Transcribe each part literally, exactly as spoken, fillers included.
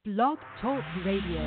Blog Talk Radio.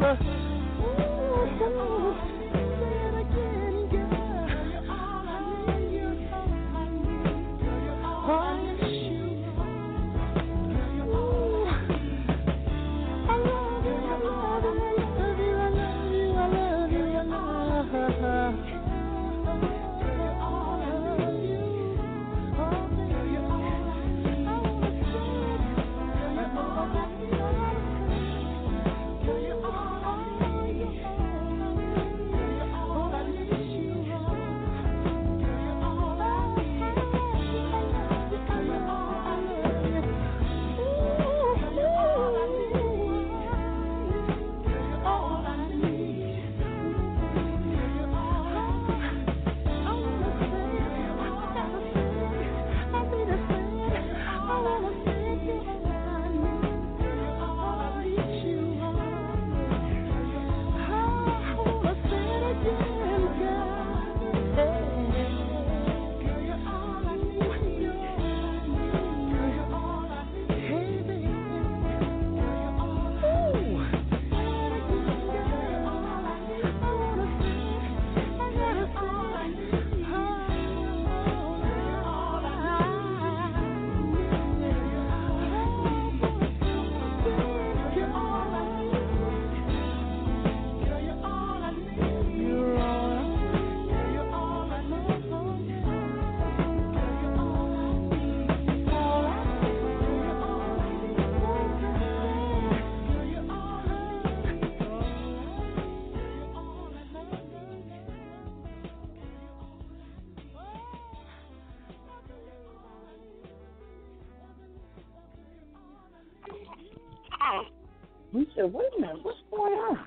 We said, wait a minute, what's going on?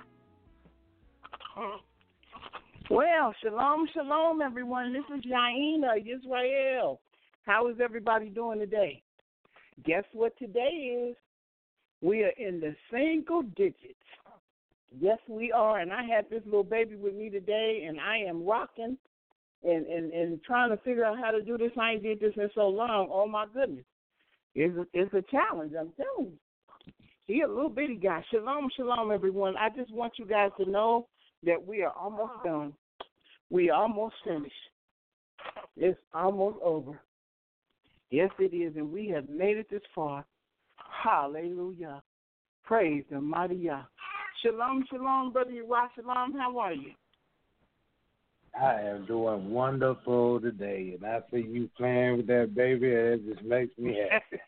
Well, shalom, shalom, everyone. This is Yaina Yisrael. How is everybody doing today? Guess what today is? We are in the single digits. Yes, we are. And I had this little baby with me today, and I am rocking and, and, and trying to figure out how to do this. I ain't did this in so long. Oh, my goodness. It's a, it's a challenge, I'm telling you. He a little bitty guy. Shalom, shalom, everyone. I just want you guys to know that we are almost done. We are almost finished. It's almost over. Yes, it is, and we have made it this far. Hallelujah. Praise the mighty Yah. Shalom, shalom, Brother Yawah. Shalom, how are you? I am doing wonderful today, and I see you playing with that baby, and it just makes me happy.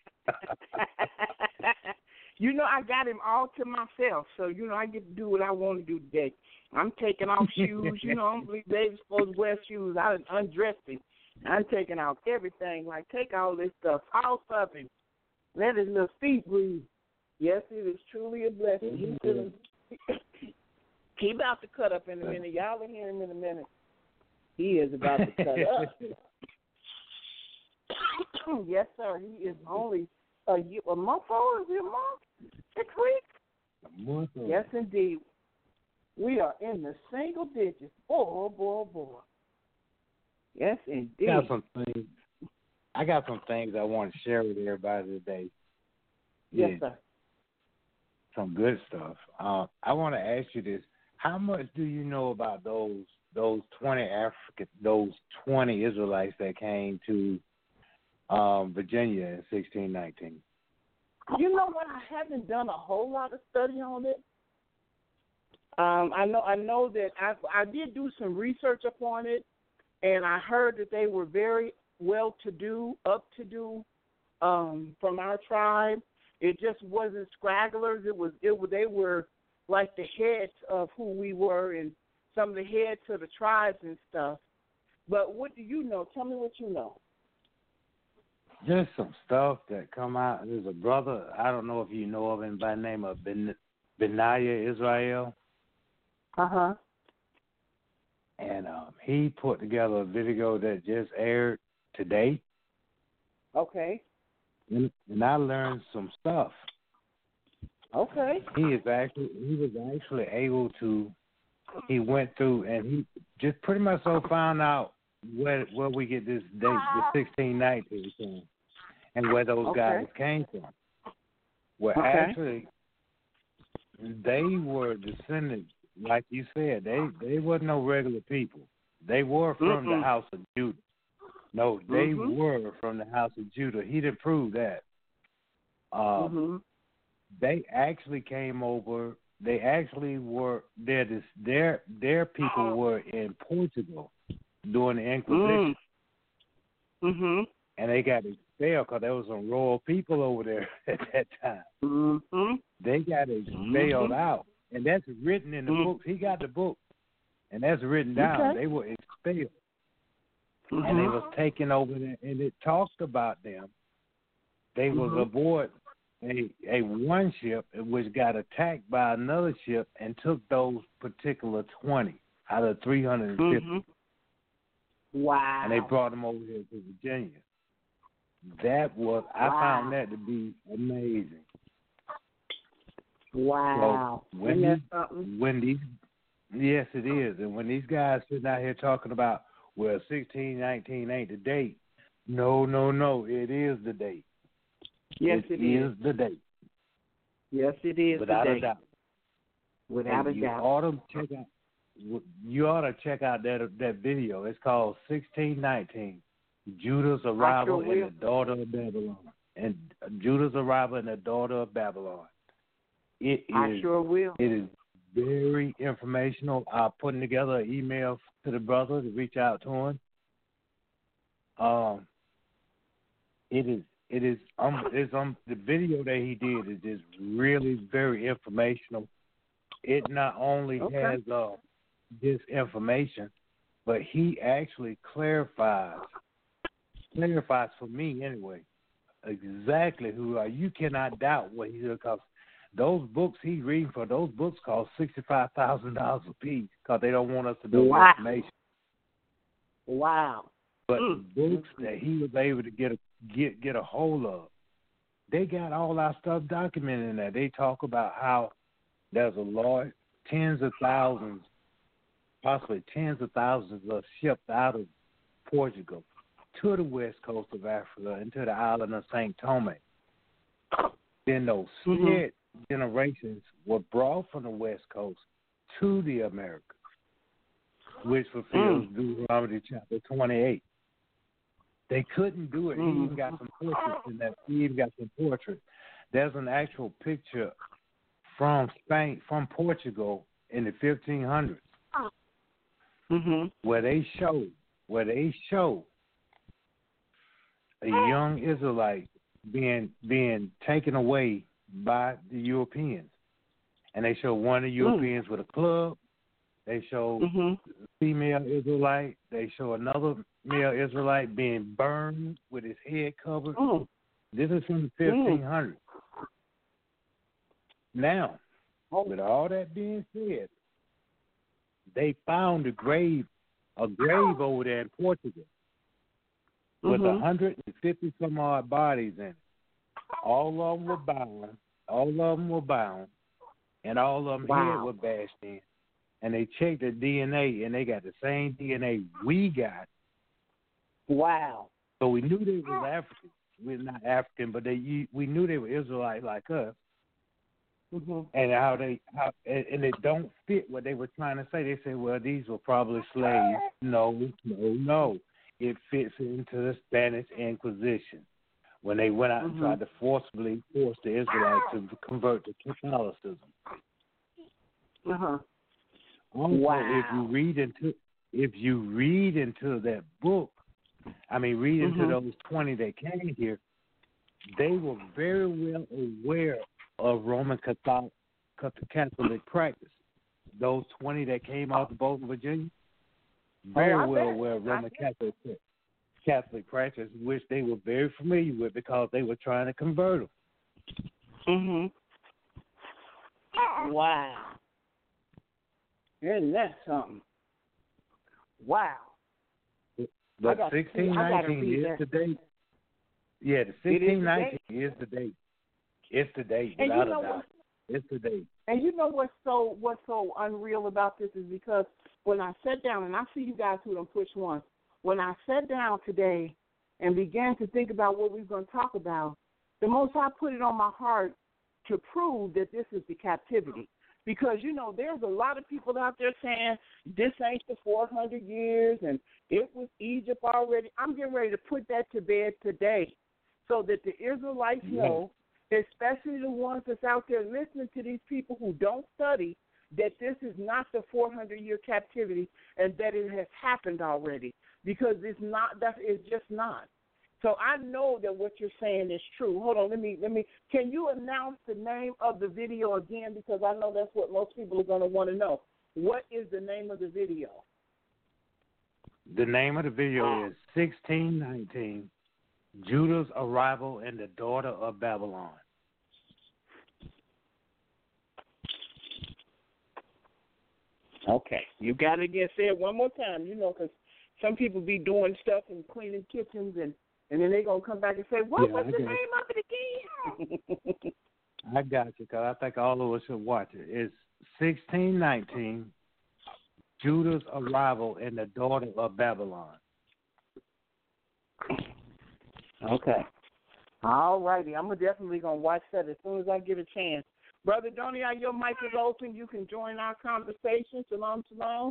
You know, I got him all to myself, so, you know, I get to do what I want to do today. I'm taking off shoes. You know, I don't believe baby's supposed to wear shoes. I done undressed him. I'm taking out everything. Like, take all this stuff off of him. Let his little feet breathe. Yes, it is truly a blessing. He's feeling, he about to cut up in a minute. Y'all will hear him in a minute. He is about to cut up. Yes, sir. He is only a, year, a month old. Is he a month? Six weeks? A month old. Yes, indeed. We are in the single digits. Boy, boy, boy. Yes, indeed. I got some things. I got some things I want to share with everybody today. Yes, yeah, sir. Some good stuff. Uh, I want to ask you this: how much do you know about those those twenty African, those twenty Israelites that came to um, Virginia in sixteen nineteen? You know what? I haven't done a whole lot of study on it. Um, I know. I know that I I did do some research upon it, and I heard that they were very well-to-do, up-to-do um, from our tribe. It just wasn't scragglers. It was. It was. They were like the heads of who we were, and some of the heads of the tribes and stuff. But what do you know? Tell me what you know. Just some stuff that come out. There's a brother. I don't know if you know of him by the name of Ben, Benaiah Israel. Uh huh. And um, he put together a video that just aired today. Okay. And, and I learned some stuff. Okay. He is actually he was actually able to. He went through and he just pretty much so found out where where we get this date, the sixteen nineteen from, and where those Okay. guys came from. Well, Okay. actually, they were descendants, like you said. They they weren't no regular people. They were from Mm-mm. the house of Judah. No, they Mm-hmm. were from the house of Judah. He didn't prove that. Um, Mm-hmm. They actually came over. They actually were their their their people were in Portugal during the Inquisition, Mm. Mm-hmm. and they got expelled because there was some royal people over there at that time. Mm-hmm. They got expelled Mm-hmm. out, and that's written in the Mm. books. He got the book, and that's written down. Okay. They were expelled, Mm-hmm. and they was taken over there, and it talks about them. They was Mhm. aboard a a one ship which got attacked by another ship and took those particular twenty out of three hundred and fifty, Mm-hmm. Wow. and they brought them over here to Virginia. That was I Wow. found that to be amazing. Wow. So when Isn't that these, something? when these yes it is, and when these guys sitting out here talking about well sixteen nineteen ain't the date, no no no it is the date. Yes, it it is. is the date. Yes, it is. Without today. a doubt. Without a you doubt. ought to check out. You ought to check out that that video. It's called sixteen nineteen, Judah's arrival sure and will. the daughter of Babylon, and Judah's arrival and the daughter of Babylon. It is. I sure will. It is very informational. I'm putting together an email to the brother to reach out to him. Um, it is. It is. Um, it's um. The video that he did is just really very informational. It not only Okay. has uh, this information, but he actually clarifies, clarifies for me anyway, exactly who are. You cannot doubt what he did because those books he's reading for, those books cost sixty-five thousand dollars a piece because they don't want us to know Wow. information. Wow. But Mm. the books that he was able to get a, get get a hold of, they got all our stuff documented in there. They talk about how there's a large, tens of thousands, possibly tens of thousands of shipped out of Portugal to the west coast of Africa and to the island of Saint Tomé. Then those Mhm. split generations were brought from the west coast to the Americas, which fulfills Mm. Deuteronomy chapter twenty-eight. They couldn't do it. He Mm. even got some portraits in that. He even got some portraits. There's an actual picture from Spain, from Portugal in the fifteen hundreds, Mhm. where they show, where they show a young Israelite being being taken away by the Europeans, and they show one of the Europeans mm. with a club. They show Mhm. a female Israelite. They show another male Israelite being burned with his head covered. Mm. This is from the fifteen hundreds. Mm. Now, with all that being said, they found a grave, a grave over there in Portugal with Mhm. one hundred fifty some odd bodies in it. All of them were bound. All of them were bound, and all of them Wow. head were bashed in. And they checked the D N A, and they got the same D N A we got. Wow. So we knew they was African. We're not African, but they we knew they were Israelite like us. Mm-hmm. And how they how and it don't fit what they were trying to say. They said, well, these were probably slaves. No, no, no. It fits into the Spanish Inquisition when they went out mm-hmm. and tried to forcibly force the Israelites to convert to Catholicism. Uh huh. Also, wow. if you read into if you read into that book, I mean, read into mm-hmm. those twenty that came here, they were very well aware of Roman Catholic, Catholic practice. Those twenty that came out of Bolton, Virginia, very oh, well bet. aware of Roman Catholic Catholic practice, which they were very familiar with because they were trying to convert them. Mhm. Wow. Isn't that something? Wow. But sixteen nineteen is that. the date. Yeah, the sixteen nineteen is the date. It's the date, and without you know a doubt. What, it's the date. And you know what's so what's so unreal about this is because when I sat down, and I see you guys who done pushed one, when I sat down today and began to think about what we we're going to talk about, the Most High put it on my heart to prove that this is the captivity. Because, you know, there's a lot of people out there saying this ain't the four hundred years and it was Egypt already. I'm getting ready to put that to bed today so that the Israelites yeah. know, especially the ones that's out there listening to these people who don't study, that this is not the four hundred year captivity and that it has happened already. Because it's not, that it's just not. So I know that what you're saying is true. Hold on, let me, let me, can you announce the name of the video again? Because I know that's what most people are going to want to know. What is the name of the video? The name of the video is sixteen nineteen, Judah's Arrival and the Daughter of Babylon. Okay, you got to get said one more time, you know, because some people be doing stuff and cleaning kitchens and And then they're going to come back and say, what yeah, was I the guess. name of it again? I got you, because I think all of us should watch it. It's sixteen nineteen, Judah's Arrival and the Daughter of Babylon. Okay. All righty. I'm definitely going to watch that as soon as I get a chance. Brother Donia, your mic is open. You can join our conversation. Shalom, shalom.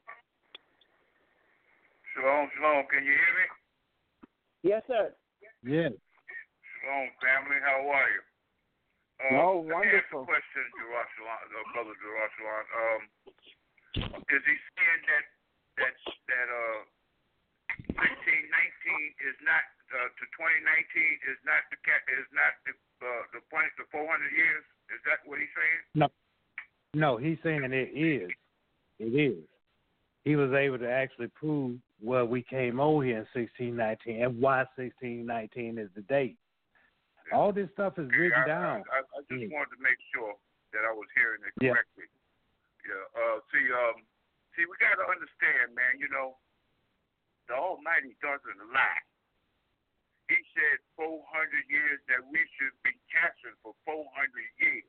Shalom, shalom. Can you hear me? Yes, sir. Yes. Shalom, family. How are you? Um, oh, let me ask a wonderful. question, Jerusalem, uh, Brother Jerusalem. Um, is he saying that that that uh, sixteen nineteen is not uh, to twenty nineteen is not the is not the uh, the point the four hundred years? Is that what he's saying? No, no, he's saying it is. It is. He was able to actually prove well we came over here in sixteen nineteen and why sixteen nineteen is the date. Yeah. All this stuff is written I, down. I, I, I just yeah. wanted to make sure that I was hearing it yeah. correctly. Yeah. Uh, see, um, see, we got to understand, man. You know, the Almighty doesn't lie. He said four hundred years that we should be captured for four hundred years.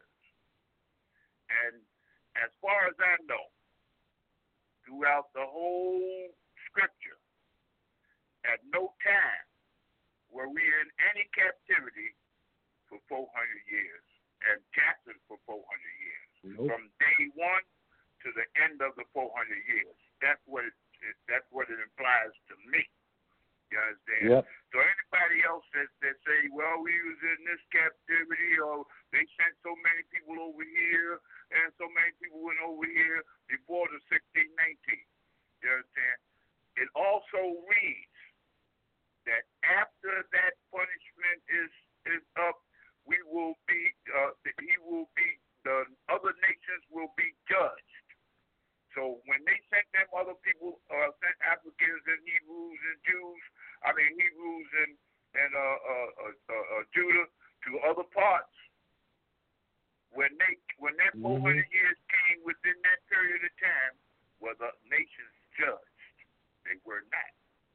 And as far as I know, throughout the whole scripture, at no time were we in any captivity for four hundred years and captured for four hundred years. Nope. From day one to the end of the four hundred years. That's what it, it that's what it implies to me. You understand? Yep. So anybody else that, that say, well, we was in this captivity or they sent so many people over here and so many people went over here before the sixteen nineteen. You understand? It also reads that after that punishment is is up, we will be uh, he will be the other nations will be judged. So when they sent them other people, uh, sent Africans and Hebrews and Jews, I mean Hebrews and and uh, uh, uh, uh, Judah to other parts, when they when that mm-hmm. four hundred years came within that period of time, were the nations judged? They were not.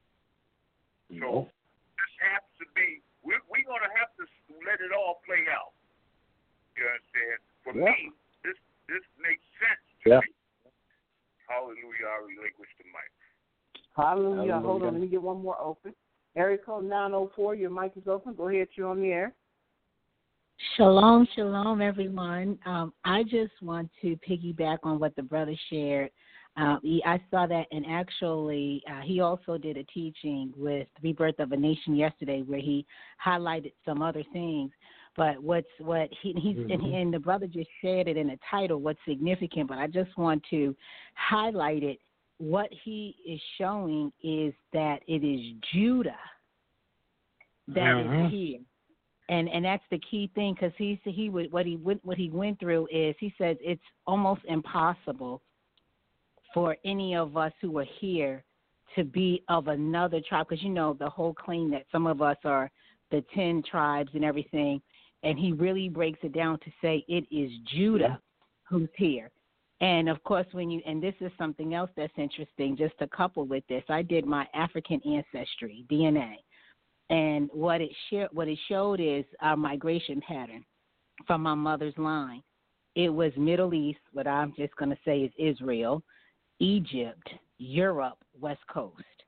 So no. this has to be. We're, we're going to have to let it all play out. You understand? For yeah. me, this this makes sense to yeah. me. Hallelujah, I relinquish the mic. Hallelujah. Hallelujah. Hold on, let me get one more open. Area code nine oh four, your mic is open. Go ahead, you're on the air. Shalom, shalom, everyone. Um, I just want to piggyback on what the brother shared. Uh, he, I saw that, and actually, uh, he also did a teaching with Rebirth of a Nation yesterday where he highlighted some other things. But what's what he he's mm-hmm. and, and the brother just shared it in the title. What's significant? But I just want to highlight it. What he is showing is that it is Judah that mm-hmm. is here, and and that's the key thing because he he what he went what he went through is he says it's almost impossible for any of us who are here to be of another tribe because you know the whole claim that some of us are the ten tribes and everything. And he really breaks it down to say it is Judah who's here. And, of course, when you – and this is something else that's interesting, just to couple with this. I did my African ancestry, D N A. And what it, sh- what it showed is our migration pattern from my mother's line. It was Middle East, what I'm just going to say is Israel, Egypt, Europe, West Coast.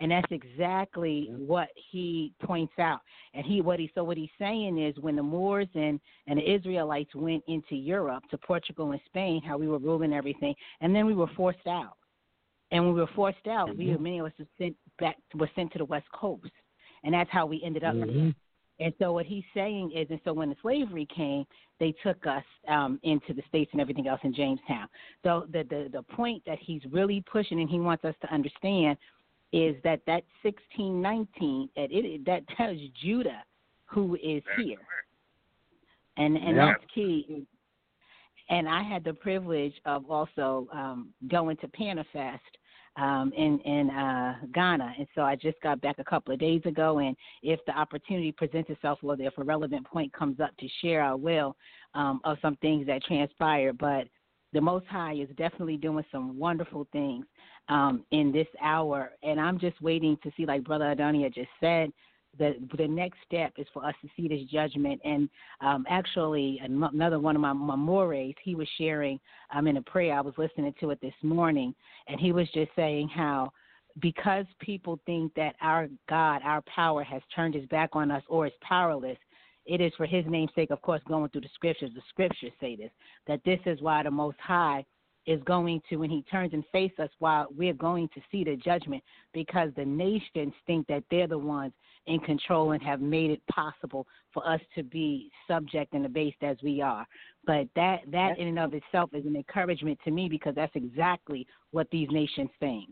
And that's exactly what he points out. And he what he so what he's saying is when the Moors and, and the Israelites went into Europe, to Portugal and Spain, how we were ruling everything, and then we were forced out. And when we were forced out, mm-hmm. we many of us were sent back were sent to the West Coast. And that's how we ended up mm-hmm. there. And so what he's saying is, and so when the slavery came, they took us um, into the States and everything else in Jamestown. So the, the, the point that he's really pushing and he wants us to understand is that that sixteen nineteen, that, it, that tells Judah who is here. And, and yeah. that's key. And I had the privilege of also um, going to Panafest Um, in in uh, Ghana, and so I just got back a couple of days ago. And if the opportunity presents itself, or if a relevant point comes up to share, I will um, of some things that transpired. But the Most High is definitely doing some wonderful things um, in this hour, and I'm just waiting to see, like Brother Adonia just said, the the next step is for us to see this judgment. And um, actually, another one of my, my mores, he was sharing um, in a prayer. I was listening to it this morning, and he was just saying how because people think that our God, our power has turned his back on us or is powerless, it is for his name's sake, of course, going through the scriptures. The scriptures say this, that this is why the Most High is going to, when he turns and faces us, while we're going to see the judgment, because the nations think that they're the ones in control and have made it possible for us to be subject and abased as we are. But that, that in and of itself is an encouragement to me, because that's exactly what these nations think.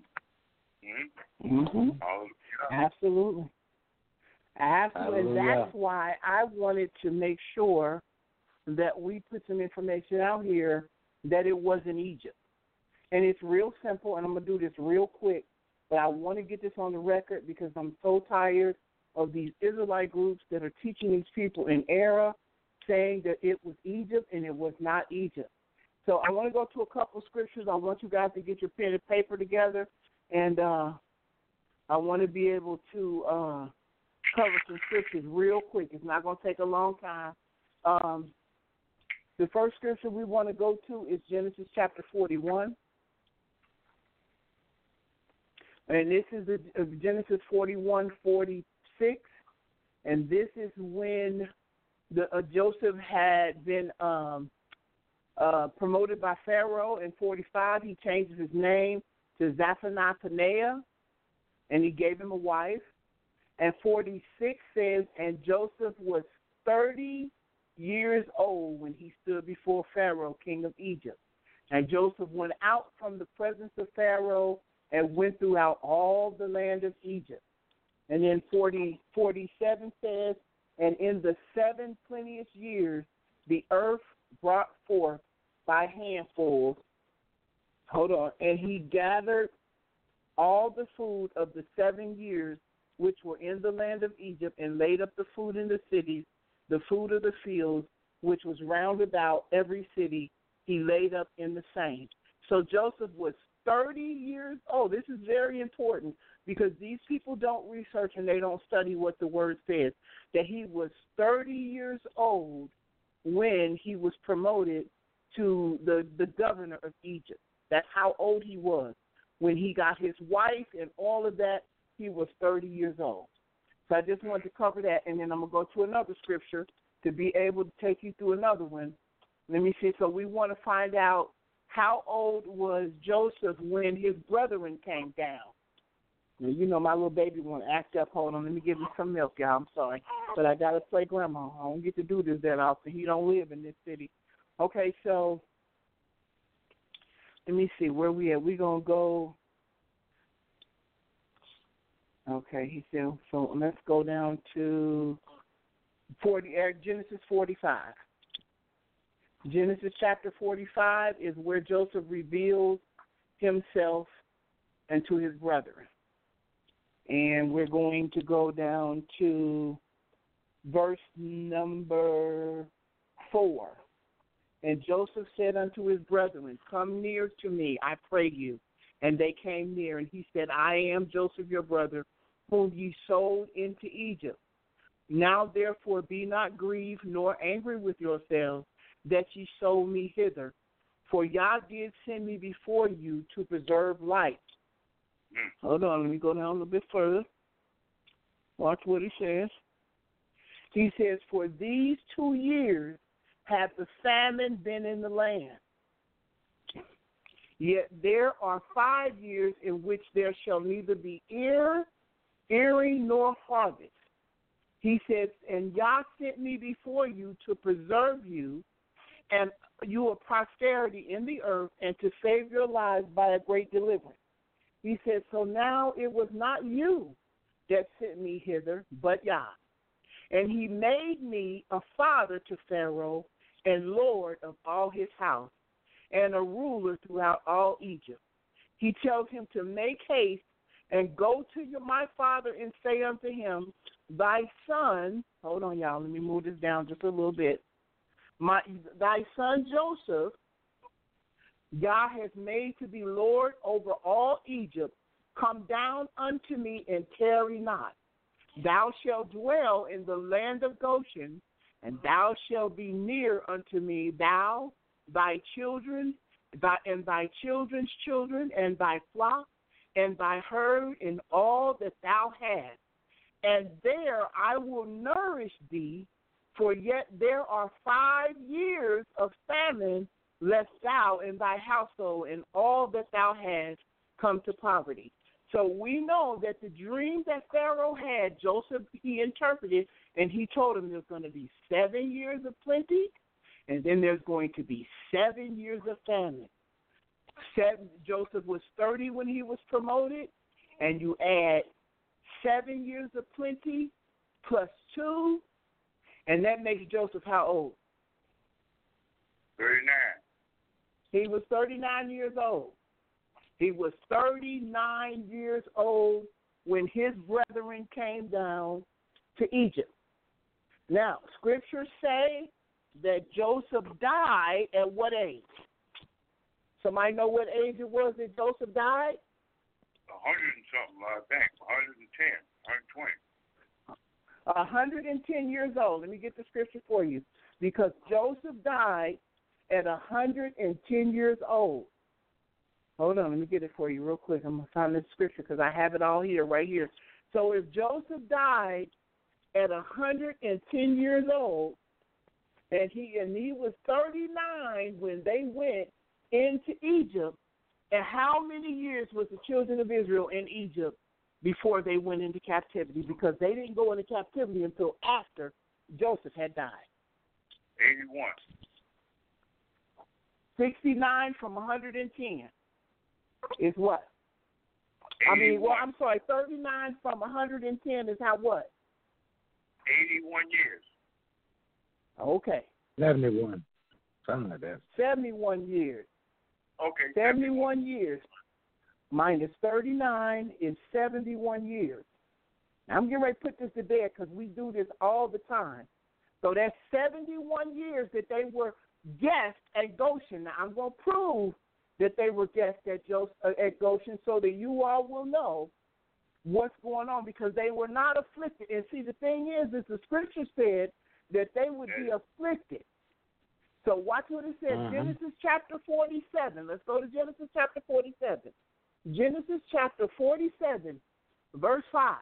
Mm-hmm. Absolutely. Absolutely. And that's why I wanted to make sure that we put some information out here that it wasn't Egypt. And it's real simple, and I'm going to do this real quick, but I want to get this on the record because I'm so tired of these Israelite groups that are teaching these people in error, saying that it was Egypt, and it was not Egypt. So I want to go to a couple scriptures. I want you guys to get your pen and paper together, and uh, I want to be able to uh, cover some scriptures real quick. It's not going to take a long time. Um, the first scripture we want to go to is Genesis chapter forty-one. And this is the, uh, Genesis forty-one, forty-six. And this is when the, uh, Joseph had been um, uh, promoted by Pharaoh. In forty-five, he changes his name to Zaphanath-Paneah, and he gave him a wife. And forty-six says, and Joseph was thirty years old when he stood before Pharaoh, king of Egypt. And Joseph went out from the presence of Pharaoh and went throughout all the land of Egypt. And then forty, forty-seven says, and in the seven plenteous years, the earth brought forth by handfuls. Hold on. And he gathered all the food of the seven years which were in the land of Egypt, and laid up the food in the cities, the food of the fields, which was round about every city, he laid up in the same. So Joseph was thirty years old. This is very important because these people don't research and they don't study what the word says, that he was thirty years old when he was promoted to the, the governor of Egypt. That's how old he was. When he got his wife and all of that, he was thirty years old. So I just wanted to cover that, and then I'm going to go to another scripture to be able to take you through another one. Let me see. So we want to find out how old was Joseph when his brethren came down. Now, you know my little baby want to act up. Hold on, let me give him some milk, y'all. I'm sorry. But I got to play grandma. I don't get to do this that often. He don't live in this city. Okay, so let me see. Where we at? We're going to go. Okay, he said, so let's go down to forty, Genesis forty-five. Genesis chapter forty-five is where Joseph reveals himself and to his brethren. And we're going to go down to verse number four. And Joseph said unto his brethren, come near to me, I pray you. And they came near, and he said, I am Joseph your brother, whom ye sold into Egypt. Now therefore be not grieved nor angry with yourselves that ye sold me hither. For Yah did send me before you to preserve life. Mm. Hold on, let me go down a little bit further. Watch what he says. He says, for these two years have the famine been in the land. Yet there are five years in which there shall neither be ear, earing, nor harvest. He says, and Yah sent me before you to preserve you and your prosperity in the earth and to save your lives by a great deliverance. He says, so now it was not you that sent me hither, but Yah. And he made me a father to Pharaoh and lord of all his house and a ruler throughout all Egypt. He tells him to make haste and go to your, my father and say unto him, thy son, hold on, y'all, let me move this down just a little bit. My, thy son Joseph, Yah has made to be Lord over all Egypt. Come down unto me and tarry not. Thou shalt dwell in the land of Goshen, and thou shalt be near unto me, thou, thy children, thy, and thy children's children, and thy flock, and thy herd, and all that thou hast. And there I will nourish thee, for yet there are five years of famine, lest thou and thy household and all that thou hast come to poverty. So we know that the dream that Pharaoh had, Joseph, he interpreted, and he told him there's going to be seven years of plenty, and then there's going to be seven years of famine. Seven, Joseph was thirty when he was promoted, and you add seven years of plenty plus two, and that makes Joseph how old? thirty-nine. He was thirty-nine years old. He was thirty-nine years old when his brethren came down to Egypt. Now, scriptures say that Joseph died at what age? Somebody know what age it was that Joseph died? A hundred and something, I think. A hundred and ten, a hundred and twenty. A hundred and ten years old. Let me get the scripture for you. Because Joseph died at a hundred and ten years old. Hold on, let me get it for you real quick. I'm going to find this scripture because I have it all here, right here. So if Joseph died at a hundred and ten years old, and he and he was thirty-nine when they went into Egypt, and how many years was the children of Israel in Egypt before they went into captivity? Because they didn't go into captivity until after Joseph had died. eighty-one. sixty-nine from one hundred ten is what? I mean, well, I'm sorry, thirty-nine from one hundred ten is how what? eighty-one years. Okay. seventy-one. Something like that. seventy-one years. Okay. seventy-one years minus thirty-nine is seventy-one years. Now, I'm getting ready to put this to bed because we do this all the time. So that's seventy-one years that they were guests at Goshen. Now, I'm going to prove that they were guests at, Joseph, uh, at Goshen so that you all will know what's going on, because they were not afflicted. And see, the thing is, is the scripture said that they would be afflicted. So watch what it says. Uh-huh. Genesis chapter forty-seven. Let's go to Genesis chapter forty-seven. Genesis chapter forty-seven, verse five.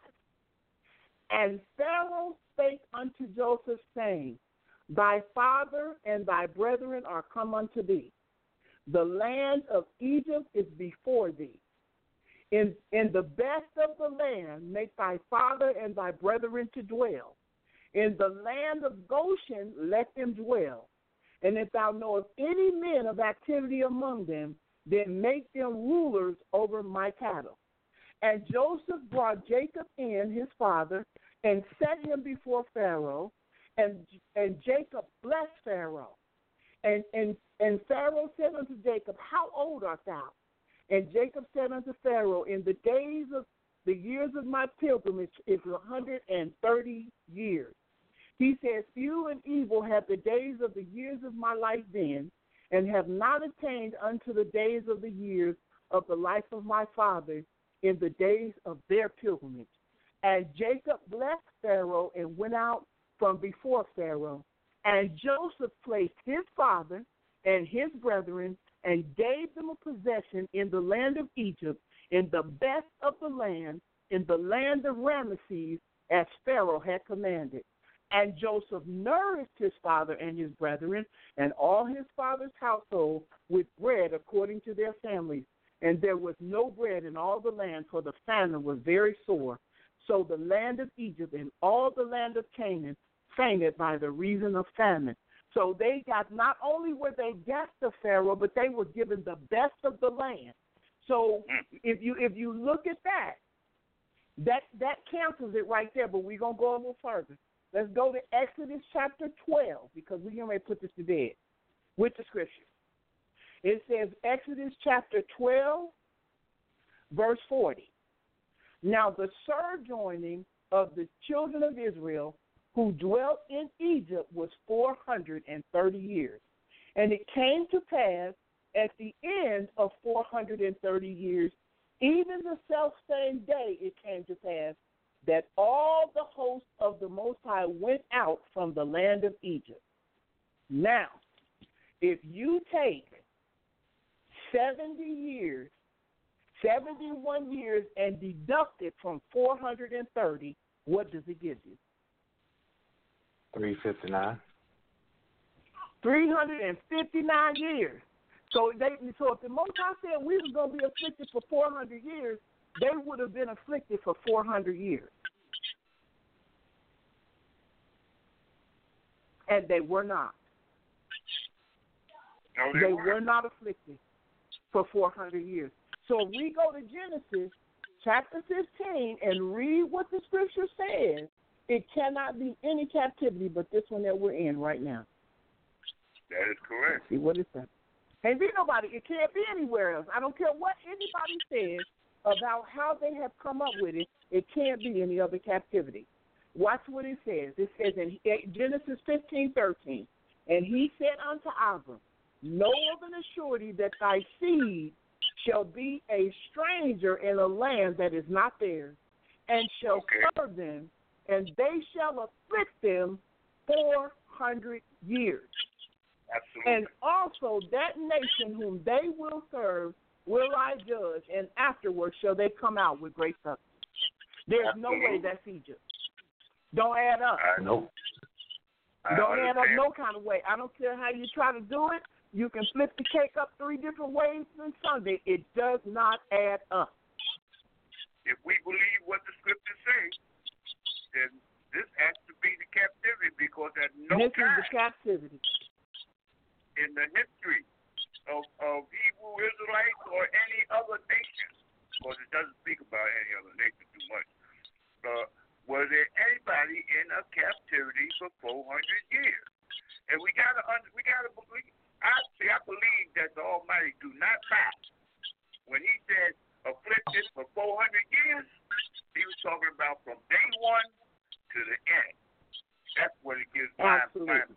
And Pharaoh spake unto Joseph, saying, thy father and thy brethren are come unto thee. The land of Egypt is before thee. In, in the best of the land make thy father and thy brethren to dwell. In the land of Goshen let them dwell. And if thou knowest any men of activity among them, then make them rulers over my cattle. And Joseph brought Jacob in, his father, and set him before Pharaoh, and and Jacob blessed Pharaoh. And, and, and Pharaoh said unto Jacob, how old art thou? And Jacob said unto Pharaoh, in the days of the years of my pilgrimage is a hundred and thirty years. He says, few and evil have the days of the years of my life been, and have not attained unto the days of the years of the life of my fathers in the days of their pilgrimage. And Jacob blessed Pharaoh and went out from before Pharaoh. And Joseph placed his father and his brethren and gave them a possession in the land of Egypt, in the best of the land, in the land of Ramesses, as Pharaoh had commanded. And Joseph nourished his father and his brethren and all his father's household with bread according to their families. And there was no bread in all the land, for the famine was very sore. So the land of Egypt and all the land of Canaan fainted by the reason of famine. So they got, not only were they guests of Pharaoh, but they were given the best of the land. So if you if you look at that, that that cancels it right there. But we're gonna go a little further. Let's go to Exodus chapter twelve, because we're going to put this to bed with the scripture. It says, Exodus chapter twelve, verse forty. Now the sojourning of the children of Israel who dwelt in Egypt was four hundred thirty years. And it came to pass at the end of four hundred thirty years, even the selfsame day it came to pass, that all the hosts of the Most High went out from the land of Egypt. Now, if you take seventy years, seventy-one years, and deduct it from four hundred thirty, what does it give you? three fifty-nine. three hundred fifty-nine years. So, they, so if the Most High said we were going to be afflicted for four hundred years, they would have been afflicted for four hundred years. And they were not. No, they they were not afflicted for four hundred years. So if we go to Genesis chapter fifteen and read what the scripture says, it cannot be any captivity but this one that we're in right now. That is correct. See what it says. And be nobody, it can't be anywhere else. I don't care what anybody says about how they have come up with it, it can't be any other captivity. Watch what it says. It says in Genesis fifteen thirteen, and he said unto Abram, know of an assurity that thy seed shall be a stranger in a land that is not theirs, and shall okay. serve them, and they shall afflict them four hundred years. Absolutely. And also that nation whom they will serve will I judge, and afterwards shall they come out with great substance. There's Absolutely. no way that's Egypt. Don't add up. I know. I Don't understand. add up no kind of way. I don't care how you try to do it. You can flip the cake up three different ways on Sunday. It does not add up. If we believe what the scriptures say, then this has to be the captivity, because at no this time is the captivity. in the history of, of Hebrew Israelites or any other nation, because it doesn't speak about any other nation too much, uh, was there anybody in a captivity for four hundred years? And we gotta, we gotta believe. I see. I believe that the Almighty do not lie. When He said afflicted for four hundred years, He was talking about from day one to the end. That's what it gives my Absolutely.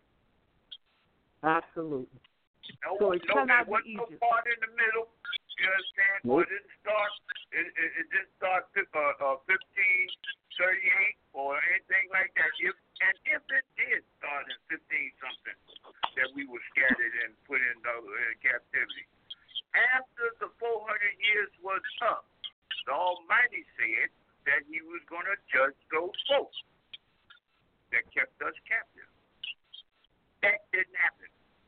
Absolutely. No, So it no, cannot there be wasn't no Egypt. part in the middle. You understand? Nope. Or it didn't start. It, it, it didn't start uh, uh, fifteen thirty-eight or anything like that. If and if it did start in fifteen something, that we were scattered and put in, uh, in captivity. After the four hundred years was up, the Almighty said that He was going to judge those folks that kept us captive. That didn't happen.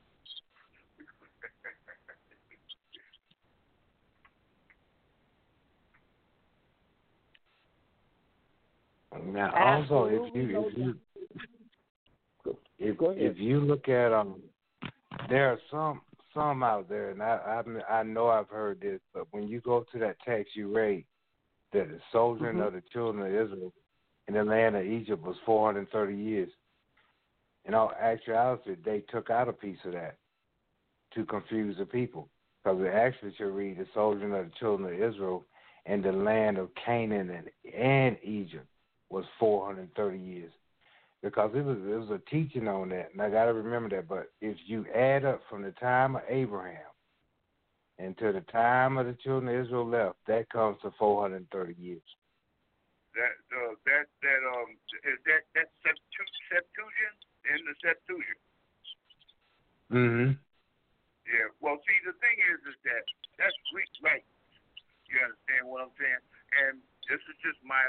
Now, also, if you Absolutely if you if, Go ahead. if you look at um, there are some some out there, and I I, I know I've heard this, but when you go to that text you read, that the sojourn Mhm. of the children of Israel in the land of Egypt was four hundred thirty years. In all actuality, they took out a piece of that to confuse the people, because it actually should read the sojourn of the children of Israel in the land of Canaan and, and Egypt was four hundred thirty years, because it was it was a teaching on that, and I got to remember that. But if you add up from the time of Abraham until the time of the children of Israel left, that comes to four hundred thirty years. That uh, that that um is that that Septuagint in the Septuagint. Mm-hmm. Yeah. Well, see, the thing is, is that that's Greek language. You understand what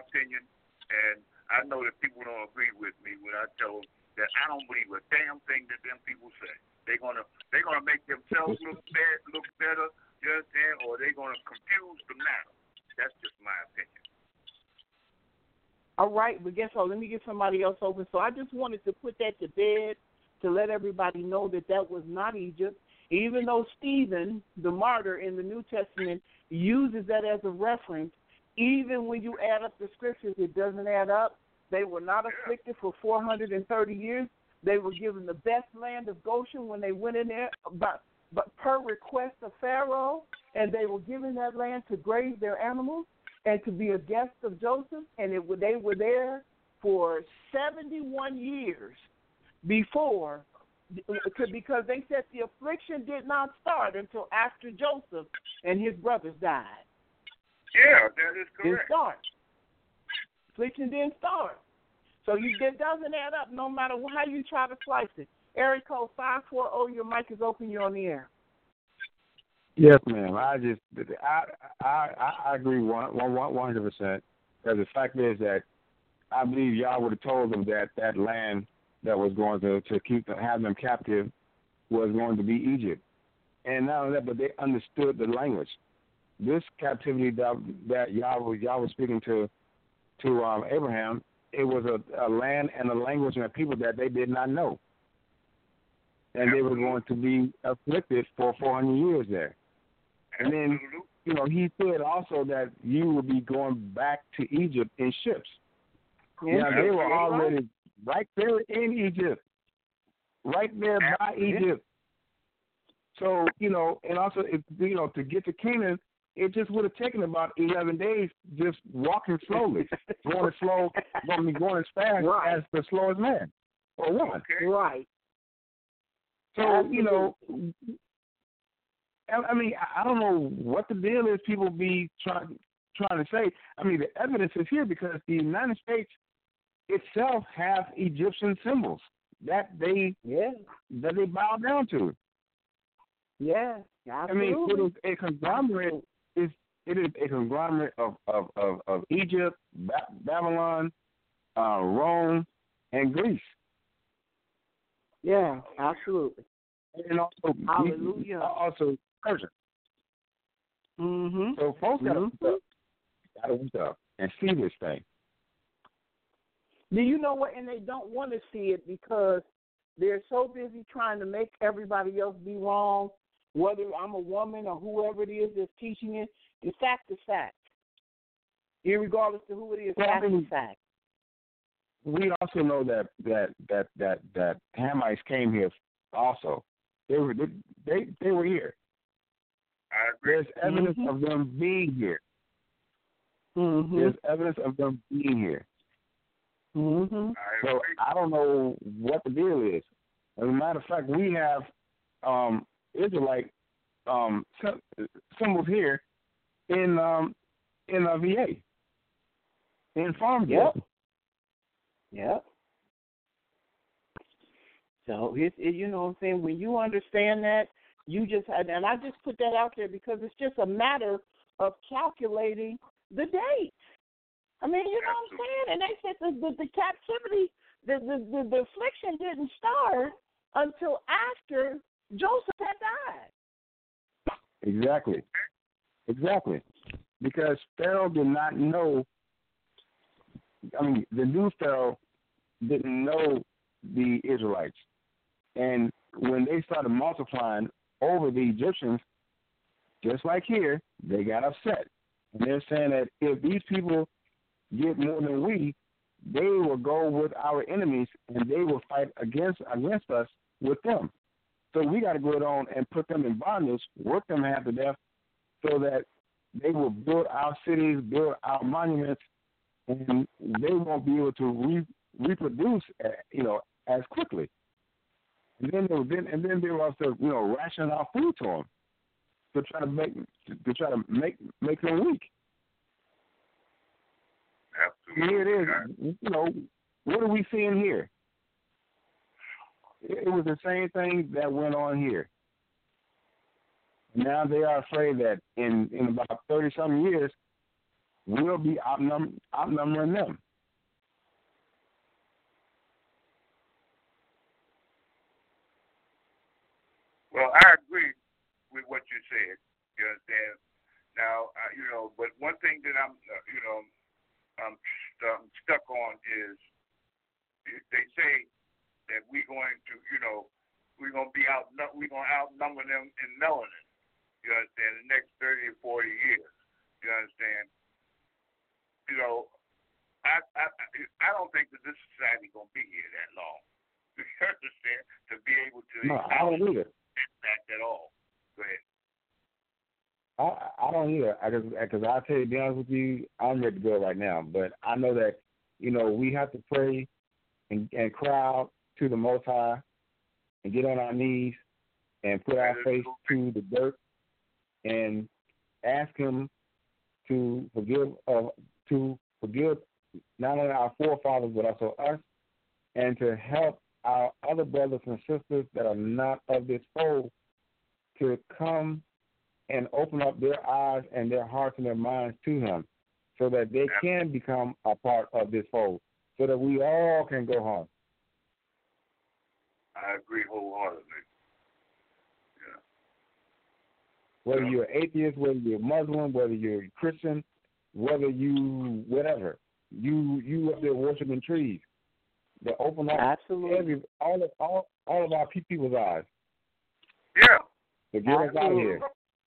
opinion, and I know that people don't agree with me when I tell them that I don't believe a damn thing that them people say. They're gonna they're gonna make themselves look bad, look better, you understand, or they're gonna confuse the matter. That's just my opinion. All right, but guess what? Let me get somebody else open. So I just wanted to put that to bed to let everybody know that that was not Egypt, even though Stephen, the martyr in the New Testament, uses that as a reference. Even when you add up the scriptures, it doesn't add up. They were not afflicted for four hundred thirty years. They were given the best land of Goshen when they went in there, but, but per request of Pharaoh, and they were given that land to graze their animals and to be a guest of Joseph, and it, they were there for seventy-one years before, because they said the affliction did not start until after Joseph and his brothers died. Yeah, that is correct. Didn't start. Affliction didn't start. So you, it doesn't add up no matter how you try to slice it. Area code five four zero, your mic is open, you're on the air. Yes, ma'am. I just, I, I, I agree one, one, one hundred percent. Because the fact is that I believe y'all would have told them that that land that was going to, to keep them, have them captive was going to be Egypt. And not only that, but they understood the language. This captivity that, that y'all was, y'all was speaking to, to um, Abraham, it was a, a land and a language and a people that they did not know. And they were going to be afflicted for four hundred years there. And then, you know, he said also that you would be going back to Egypt in ships. Yeah, now, they were already right there in Egypt, right there by Egypt. So, you know, and also, if, you know, to get to Canaan, it just would have taken about eleven days just walking slowly, going as slow, going, going as fast right. as the slowest man or woman. Okay. Right. So, Absolutely. you know, I mean, I don't know what the deal is people be trying trying to say. I mean, the evidence is here because the United States itself have Egyptian symbols that they yeah. that they bow down to. Yeah, absolutely. I mean, it is a conglomerate. Is it is a conglomerate of of, of, of Egypt, ba- Babylon, uh, Rome, and Greece. Yeah, absolutely. And also, Hallelujah. Also, Persia. Mm-hmm. So folks got to mm-hmm. wake up and see this thing. Do you know what? And they don't want to see it because they're so busy trying to make everybody else be wrong, whether I'm a woman or whoever it is that's teaching it. The fact is fact. Irregardless of who it is, well, fact I mean, is fact. We also know that that that that that Hamites came here also. They were they they, they were here. There's evidence mm-hmm. of them being here. Mm-hmm. There's evidence of them being here. Mm-hmm. So I don't know what the deal is. As a matter of fact, we have um, Israelite um, symbols here in um, in a V A in Farmville. Yep. Yep. So it's it, you know what I'm saying. When you understand that, you just and I just put that out there because it's just a matter of calculating the dates. I mean, you know what I'm saying? And they said the, the, the captivity, the, the, the, the affliction didn't start until after Joseph had died. Exactly. Exactly. Because Pharaoh did not know, I mean, the new Pharaoh didn't know the Israelites. And when they started multiplying over the Egyptians, just like here, they got upset. And they're saying that if these people get more than we, they will go with our enemies and they will fight against against us with them. So we got to go on and put them in bondage, work them half to death, so that they will build our cities, build our monuments, and they won't be able to re- reproduce, uh, you know, as quickly. And then they will, then and then they will also, you know, ration our food to them to try to make to try to make make them weak. Absolutely. Here it is. You know, what are we seeing here? It, it was the same thing that went on here. Now they are afraid that in, in about thirty-some years, we'll be outnum- outnumbering them. Well, I agree with what you said. You understand? Now, uh, you know, but one thing that I'm, uh, you know, I'm, st- I'm stuck on is they say that we're going to, you know, we're going to be out, we're going to outnumber them in melanin. You understand? The next thirty or forty years. You understand? You know, I I I don't think that this society is going to be here that long. You understand? To be able to. No, I don't either. That at all. Go ahead. I I don't either. I just because I tell you, to be honest with you, I'm ready to go right now. But I know that you know we have to pray and and cry out to the Most High and get on our knees and put our face to the dirt and ask Him to forgive uh, to forgive not only our forefathers but also us, and to help our other brothers and sisters that are not of this fold to come and open up their eyes and their hearts and their minds to Him so that they can become a part of this fold, so that we all can go home. I agree wholeheartedly. Yeah. Whether you're atheist, whether you're Muslim, whether you're Christian, whether you whatever, you you up there worshiping trees. They open up Absolutely. every all of all all of our people's eyes. Yeah. To get us out of here.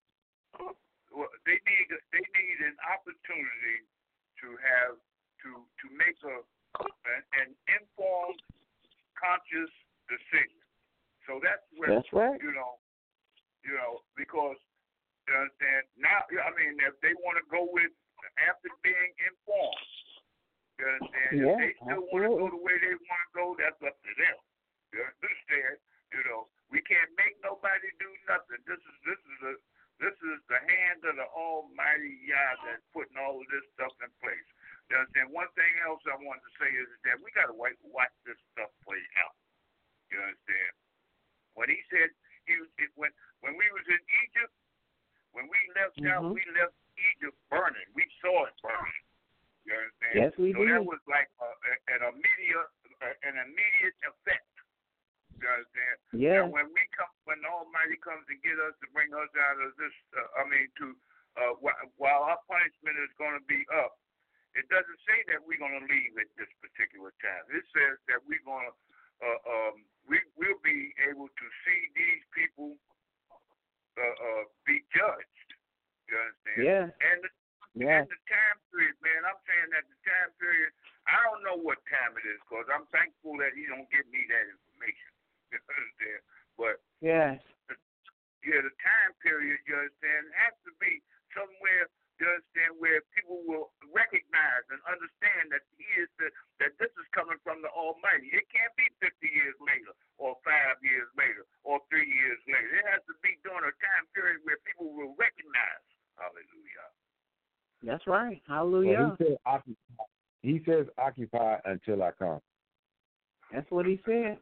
Well, they need they need an opportunity to have to to make a an, an informed, conscious decision. So that's where that's right. you know you know because you understand now. I mean, if they want to go with after being informed. You understand? Yeah, if they still want to go the way they want to go, that's up to them. You understand? You know, we can't make nobody do nothing. This is this is a this is the hand of the Almighty Yah that's putting all of this stuff in place. You understand? One thing else I wanted to say is that we got to watch, watch this stuff play out. You understand? When he said he was it, when when we was in Egypt, when we left mm-hmm. out, we left Egypt burning. We saw it burning. You understand? Yes, we so did. that was like a, a, an immediate, uh, an immediate effect. You understand? Yeah. Now, when we come, when the Almighty comes to get us to bring us out of this, uh, I mean, to uh, wh- while our punishment is going to be up, it doesn't say that we're going to leave at this particular time. It says that we're going to, uh, um, we will be able to see these people uh, uh, be judged. You understand? Yeah. And the, yeah. and the time period, man, I'm saying that the time period, I don't know what time it is because I'm thankful that he don't give me that information. You understand? But yes. The, yeah, the time period, you understand, has to be somewhere, you understand, where people will recognize and understand that he is the, that this is coming from the Almighty. It can't be fifty years later or five years later or three years later. It has to be during a time period where people will recognize. Hallelujah. That's right. Hallelujah. Well, he, said, occupy, he says, occupy until I come. That's what he said.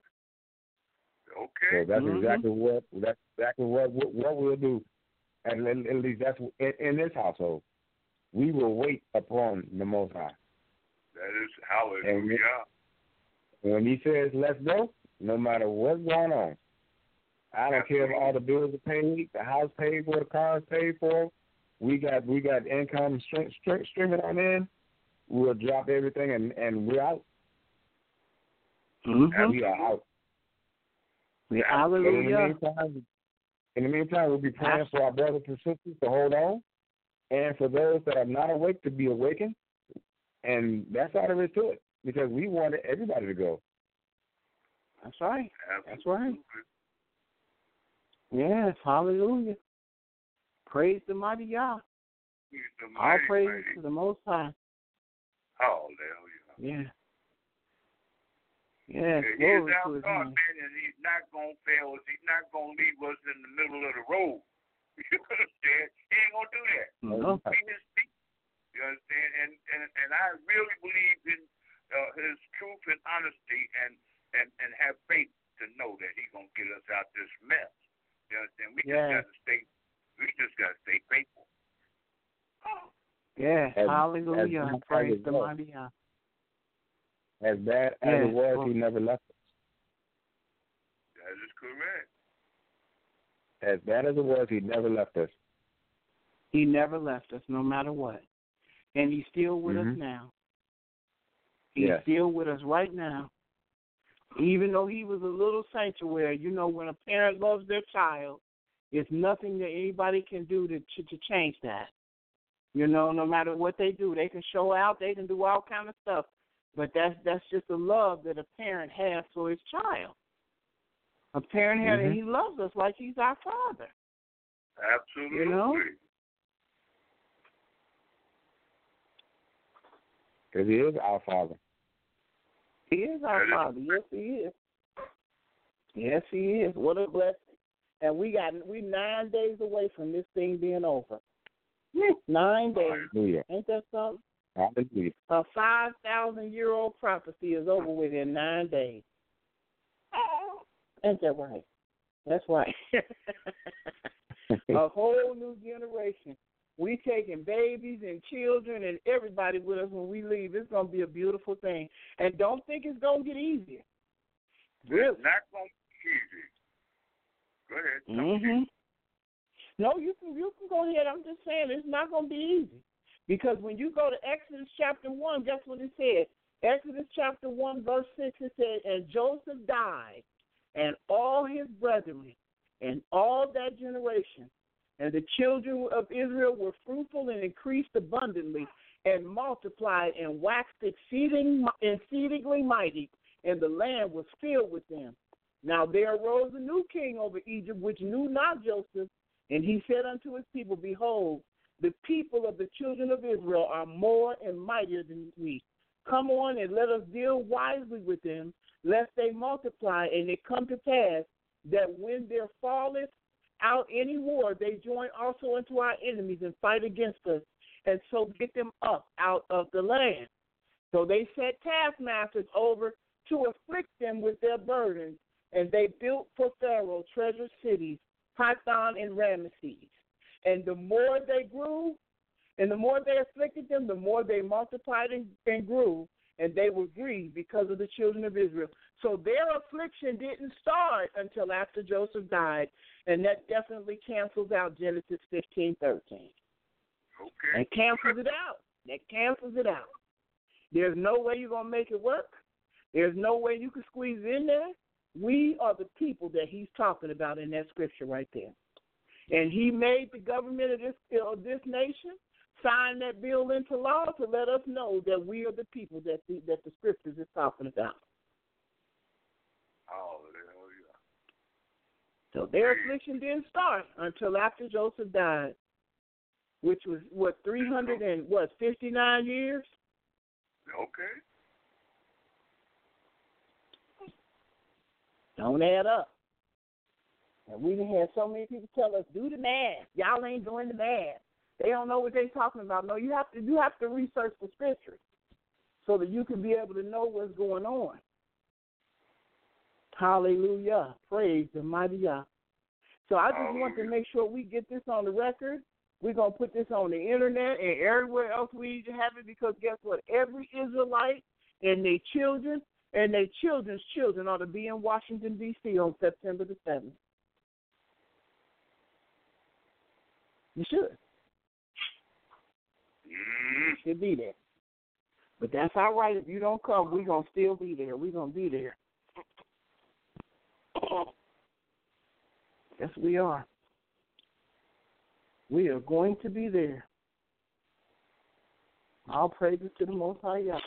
Okay. So that's mm-hmm. exactly what that's exactly what what, what we'll do, and at, at least that's in, in this household. We will wait upon the Most High. That is hallelujah. And when He says, "Let's go," no matter what's going on, I don't care if all the bills are paid, the house paid for, the cars paid for. We got we got income string, string, streaming on in. We'll drop everything and, and we're out. Mm-hmm. We are out. We hallelujah. In the meantime, in the meantime, we'll be praying for our brothers and sisters to hold on, and for those that are not awake to be awakened. And that's all there is to it, because we wanted everybody to go. That's right. Absolutely. That's right. Yes, hallelujah. Praise the mighty Yah. The mighty, All praise mighty. to the Most High. Hallelujah. Yeah. Yes, yeah, glory he's to his God, name. man, and he's not going to fail us. He's not going to leave us in the middle of the road. You understand? He ain't going to do that. No. He his feet. You understand? And, and and I really believe in uh, his truth and honesty, and, and, and have faith to know that he's going to get us out this mess. You understand? We just Yeah. got to stay. We just got to stay faithful. Yes, as, hallelujah. As Praise the mighty God. As bad as yes. it was, well, he never left us. That is correct. As bad as it was, he never left us. He never left us, no matter what. And he's still with mm-hmm. us now. He's yes. still with us right now. Even though he was a little sanctuary, you know, when a parent loves their child, it's nothing that anybody can do to, to to change that. You know, no matter what they do, they can show out, they can do all kind of stuff, but that's that's just a love that a parent has for his child. A parent has, mm-hmm. and he loves us like he's our father. Absolutely. You know, because he is our father. He is our that father. Is. Yes, he is. Yes, he is. What a blessing. And we got we nine days away from this thing being over. Nine days. Hallelujah. Ain't that something? Hallelujah. A five thousand year old prophecy is over with in nine days. Ain't that right? That's right. A whole new generation. We taking babies and children and everybody with us when we leave. It's gonna be a beautiful thing. And don't think it's gonna get easier. Really. It's not gonna be easy. Go ahead. Mm-hmm. No, you can you can go ahead. I'm just saying it's not going to be easy. Because when you go to Exodus chapter one, guess what it said? Exodus chapter one, verse six, it said, and Joseph died, and all his brethren, and all that generation, and the children of Israel were fruitful and increased abundantly, and multiplied and waxed exceeding, exceedingly mighty, and the land was filled with them. Now there arose a new king over Egypt, which knew not Joseph, and he said unto his people, behold, the people of the children of Israel are more and mightier than we. Come on and let us deal wisely with them, lest they multiply, and it come to pass that when there falleth out any war, they join also unto our enemies and fight against us, and so get them up out of the land. So they set taskmasters over to afflict them with their burdens, and they built for Pharaoh treasure cities, Pithom and Ramesses. And the more they grew, and the more they afflicted them, the more they multiplied and, and grew, and they were grieved because of the children of Israel. So their affliction didn't start until after Joseph died, and that definitely cancels out Genesis fifteen thirteen. Okay. It cancels it out. That cancels it out. There's no way you're going to make it work. There's no way you can squeeze it in there. We are the people that he's talking about in that scripture right there. And he made the government of this, of this nation sign that bill into law to let us know that we are the people that the, that the scriptures is talking about. Hallelujah. So their affliction didn't start until after Joseph died, which was, what, three hundred and, what, fifty-nine years? Okay. Don't add up. And we done had so many people tell us, do the math. Y'all ain't doing the math. They don't know what they're talking about. No, you have to you have to research the scriptures so that you can be able to know what's going on. Hallelujah. Praise the mighty God. So I just Hallelujah. want to make sure we get this on the record. We're going to put this on the internet and everywhere else we need to have it, because guess what? Every Israelite and their children and their children's children ought to be in Washington, D C on September the seventh. You should. Mm. You should be there. But that's all right. If you don't come, we're going to still be there. We're going to be there. Yes, we are. We are going to be there. All praises to the Most High God.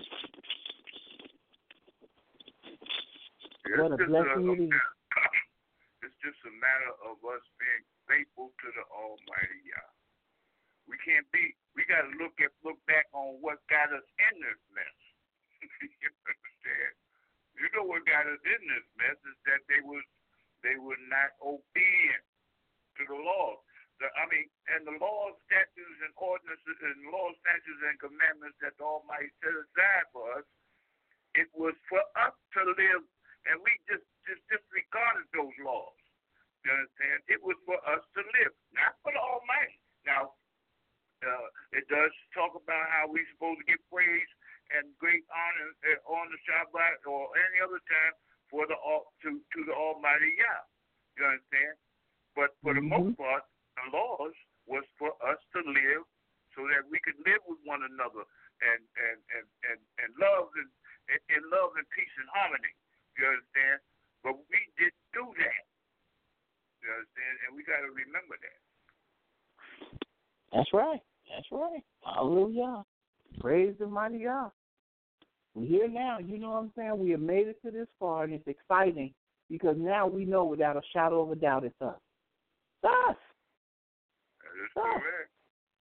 What a blessing a, it is. It's just a matter of us being faithful to the Almighty Yah. We can't be. We got to look at look back on what got us in this mess. You understand? You know what got us in this mess is that they was they were not obedient to the laws. The, I mean, and the laws, statutes, and ordinances, and laws, statutes, and commandments that the Almighty set aside for us, it was for us to live, and we just, just disregarded those laws. You understand? It was for us to live, not for the Almighty. Now, uh, It does talk about how we're supposed to give praise and great honor uh, on the Shabbat or any other time for the to to the Almighty Yah. You understand? But for the mm-hmm. most part, the laws was for us to live so that we could live with one another and and and and, and love and in love and peace and harmony. You understand? But we didn't do that. You understand? And we got to remember that. That's right. That's right. Hallelujah. Praise the mighty God. We're here now. You know what I'm saying? We have made it to this far, and it's exciting because now we know without a shadow of a doubt it's us. It's us. That is it's us. correct.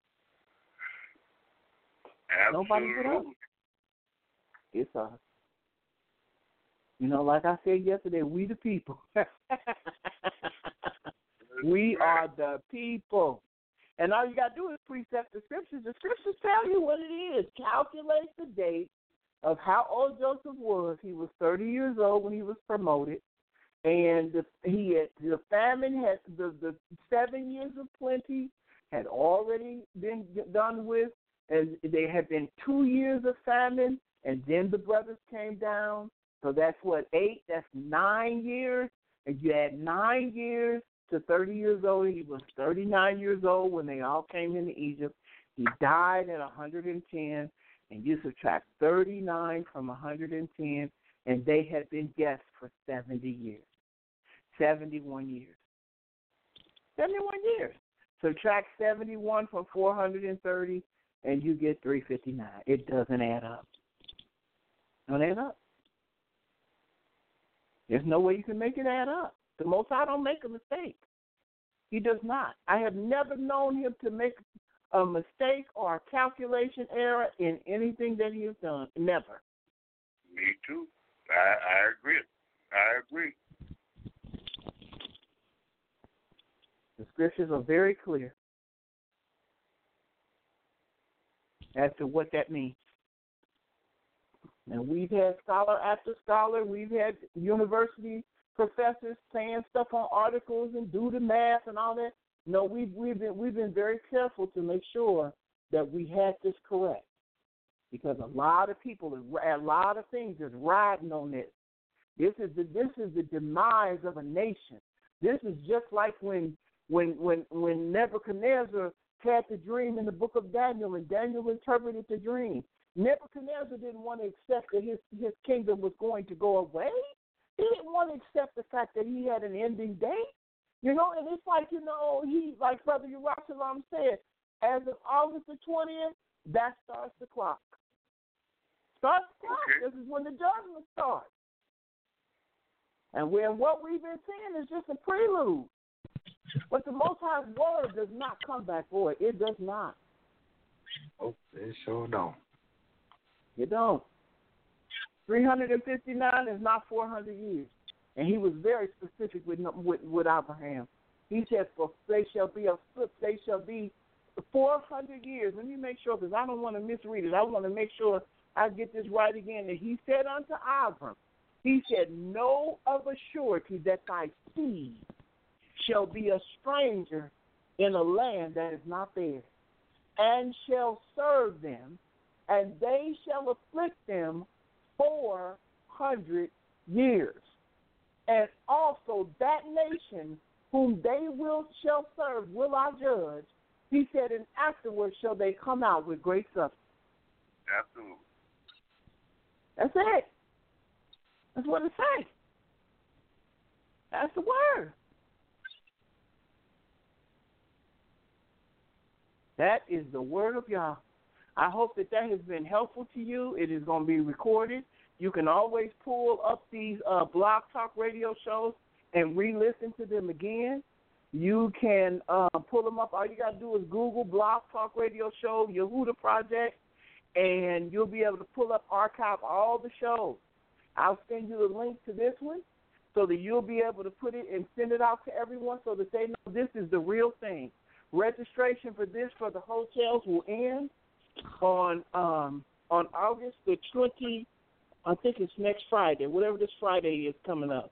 Absolutely. Nobody but us. It's us. You know, like I said yesterday, we the people. We are the people. And all you got to do is precept the scriptures. The scriptures tell you what it is. Calculate the date of how old Joseph was. He was thirty years old when he was promoted. And the, he had, the famine had, the, the seven years of plenty had already been done with. And there had been two years of famine, and then the brothers came down. So that's what, eight? That's nine years. And you add nine years to thirty years old. He was thirty-nine years old when they all came into Egypt. He died at one hundred ten, and you subtract thirty-nine from one hundred ten, and they had been guests for seventy years, seventy-one years. seventy-one years. Subtract seventy-one from four hundred thirty, and you get three hundred fifty-nine. It doesn't add up. Don't add up. There's no way you can make it add up. The Most High don't make a mistake. He does not. I have never known him to make a mistake or a calculation error in anything that he has done. Never. Me too. I, I agree. I agree. The scriptures are very clear as to what that means. And we've had scholar after scholar. We've had university professors saying stuff on articles and do the math and all that. No, we've we've been we've been very careful to make sure that we had this correct, because a lot of people, a lot of things is riding on this. This is the this is the demise of a nation. This is just like when when when when Nebuchadnezzar had the dream in the book of Daniel, and Daniel interpreted the dream. Nebuchadnezzar didn't want to accept that his his kingdom was going to go away. He didn't want to accept the fact that he had an ending date. You know, and it's like, you know, he, like Brother Yerushalayim said, as of August the twentieth, that starts the clock. Starts the clock. Okay. This is when the judgment starts. And when what we've been seeing is just a prelude. But the Most High's word does not come back void. It does not. Oh, it sure don't. It don't. three hundred fifty-nine is not four hundred years. And he was very specific with, with with Abraham. He said, "For they shall be a they shall be four hundred years." Let me make sure, because I don't want to misread it. I want to make sure I get this right again. And he said unto Abram, he said, "Know of a surety that thy seed shall be a stranger in a land that is not theirs, and shall serve them, and they shall afflict them four hundred years. And also that nation whom they will shall serve will I judge." He said, "And afterwards shall they come out with great substance." Absolutely. That's it. That's what it says. That's the word. That is the word of Yah. I hope that that has been helpful to you. It is going to be recorded. You can always pull up these uh, Blog Talk radio shows and re-listen to them again. You can uh, pull them up. All you got to do is Google Blog Talk radio show, Yehuda Project, and you'll be able to pull up, archive all the shows. I'll send you the link to this one so that you'll be able to put it and send it out to everyone so that they know this is the real thing. Registration for this for the hotels will end on um, on August the twentieth. I think it's next Friday, whatever this Friday is coming up.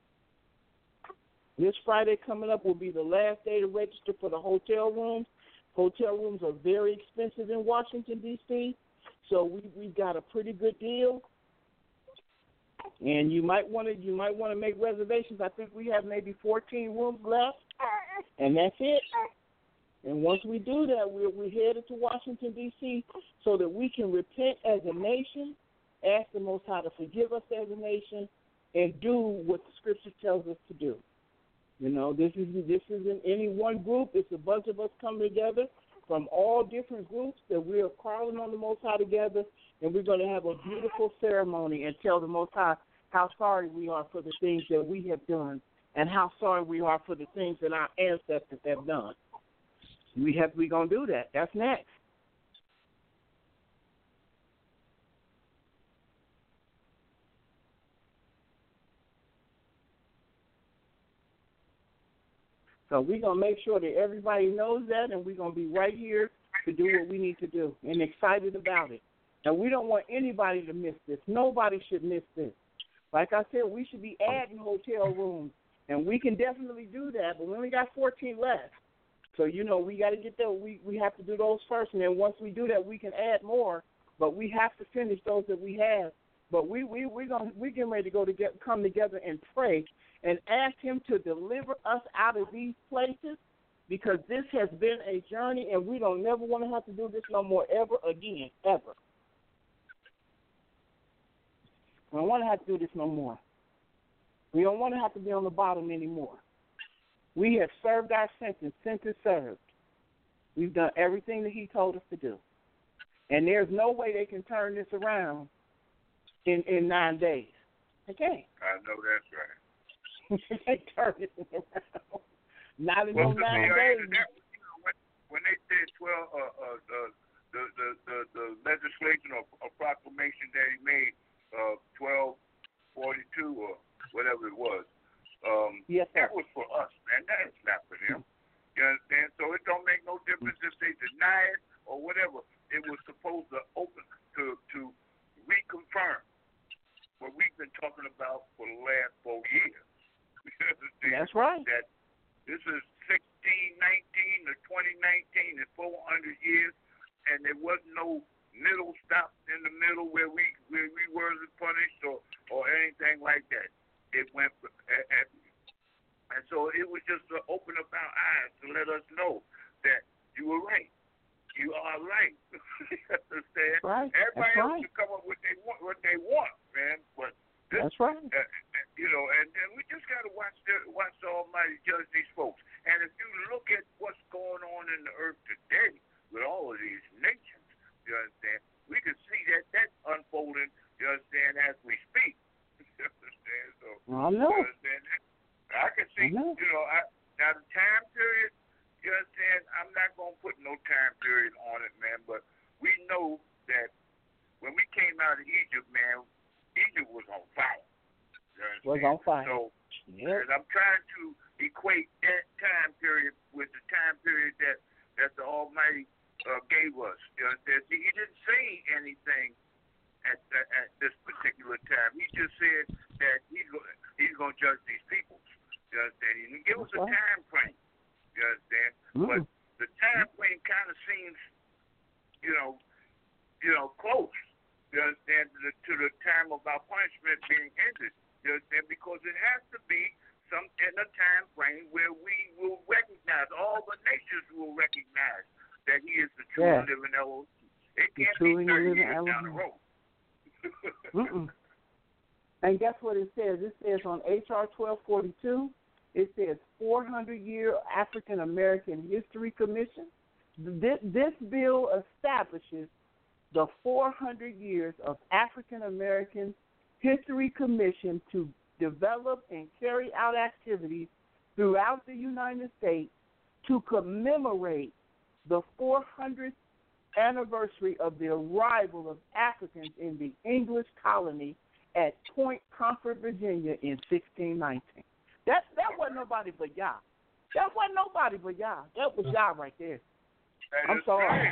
This Friday coming up will be the last day to register for the hotel rooms. Hotel rooms are very expensive in Washington, D C, so we we got a pretty good deal. And you might want to you might want to make reservations. I think we have maybe fourteen rooms left, and that's it. And once we do that, we're, we're headed to Washington, D C, so that we can repent as a nation, ask the Most High to forgive us as a nation, and do what the Scripture tells us to do. You know, this is this isn't any one group. It's a bunch of us coming together from all different groups that we are calling on the Most High together, and we're going to have a beautiful ceremony and tell the Most High how sorry we are for the things that we have done and how sorry we are for the things that our ancestors have done. We have we're going to do that. That's next. So we're going to make sure that everybody knows that, and we're going to be right here to do what we need to do and excited about it. And we don't want anybody to miss this. Nobody should miss this. Like I said, we should be adding hotel rooms, and we can definitely do that, but we only got fourteen left. So, you know, we got to get there. We, we have to do those first, and then once we do that, we can add more, but we have to finish those that we have. But we, we, we're, gonna, we're getting ready to go to get, come together and pray and ask him to deliver us out of these places, because this has been a journey, and we don't never want to have to do this no more ever again, ever. We don't want to have to do this no more. We don't want to have to be on the bottom anymore. We have served our sentence, sentence served. We've done everything that he told us to do. And there's no way they can turn this around in, in nine days. They can't. I know that's right. They turn it around. Not in well, those nine days. That, you know, when, when they said twelve, uh, uh, uh, the, the, the, the legislation or, or proclamation that he made, uh, twelve forty-two or whatever it was, um, yes, that was for us, man. That is not for them. You understand? So it don't make no difference if they deny it or whatever. It was supposed to open to to reconfirm what we've been talking about for the last four years. That's right. That this is sixteen nineteen to twenty nineteen is four hundred years, and there was no middle stop in the middle where we where we were punished or, or anything like that. It went, and, and so it was just to open up our eyes to let us know that you were right. You are right. Understand? Right. Everybody That's else right. can come up with they want what they want, man. But this, that's right. Uh, you know, and, and we just got to watch the watch the Almighty judge these folks. And if you look at what's going on in the earth today with all of these nations, you understand, we can see that that's unfolding, you understand, as we speak. You understand? So, I know. You understand? I can see, I know. you know, I, now the time period, you understand, I'm not going to put no time period on it, man, but we know that when we came out of Egypt, man, Egypt was on fire. Was on fire. So, yep. and I'm trying to equate that time period with the time period that, that the Almighty uh, gave us. You understand? See, he didn't say anything at, at, at this particular time. He just said that he's going he's going to judge these peoples. You understand? He didn't give us a time frame. You understand? Mm. But the time frame kind of seems, you know, you know, close. You understand? To the, to the time of our punishment being ended. You understand? Because it has to be some in a time frame where we will recognize, all the nations will recognize that he is the true yeah. and living Elohim. It the can't true be thirty living years Elohim. down the road. Mm-mm. And guess what it says? It says on H R twelve forty-two, it says four hundred year African American History Commission. This, this bill establishes the four hundred years of African American History Commission to develop and carry out activities throughout the United States to commemorate the four hundredth anniversary of the arrival of Africans in the English colony at Point Comfort, Virginia in sixteen nineteen. That that wasn't nobody but Yah. That wasn't nobody but Yah. That was Yah right there. That I'm is sorry. Right.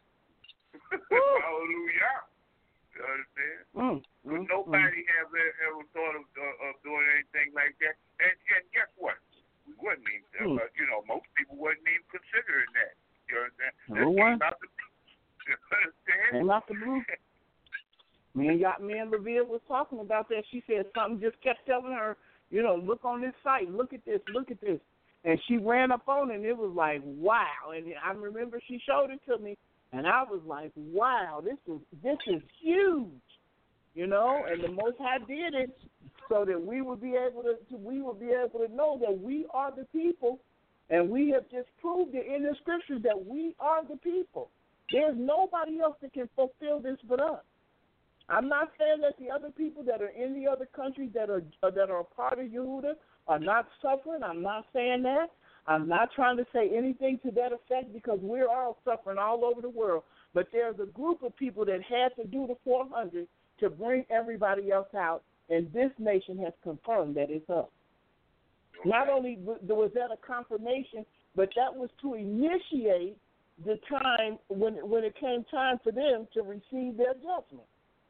Hallelujah. You understand? Mm, mm, nobody mm. ever ever thought of, uh, of doing anything like that. And, and guess what? We wasn't even, mm. uh, you know, most people wasn't even considering that. You You understand? Number That one. came out the blue. You understand? Came out the blue. Me and got me and Laville was talking about that. She said something just kept telling her, you know, look on this site, look at this, look at this. And she ran up on it, and it was like, wow. And I remember she showed it to me, and I was like, wow, this is this is huge, you know. And the Most High did it so that we would be able to, to we would be able to know that we are the people, and we have just proved it in the scriptures that we are the people. There's nobody else that can fulfill this but us. I'm not saying that the other people that are in the other countries that are uh, that are a part of Yehuda are not suffering. I'm not saying that. I'm not trying to say anything to that effect because we're all suffering all over the world. But there's a group of people that had to do the four hundred to bring everybody else out, and this nation has confirmed that it's us. Not only was that a confirmation, but that was to initiate the time when when it came time for them to receive their judgment.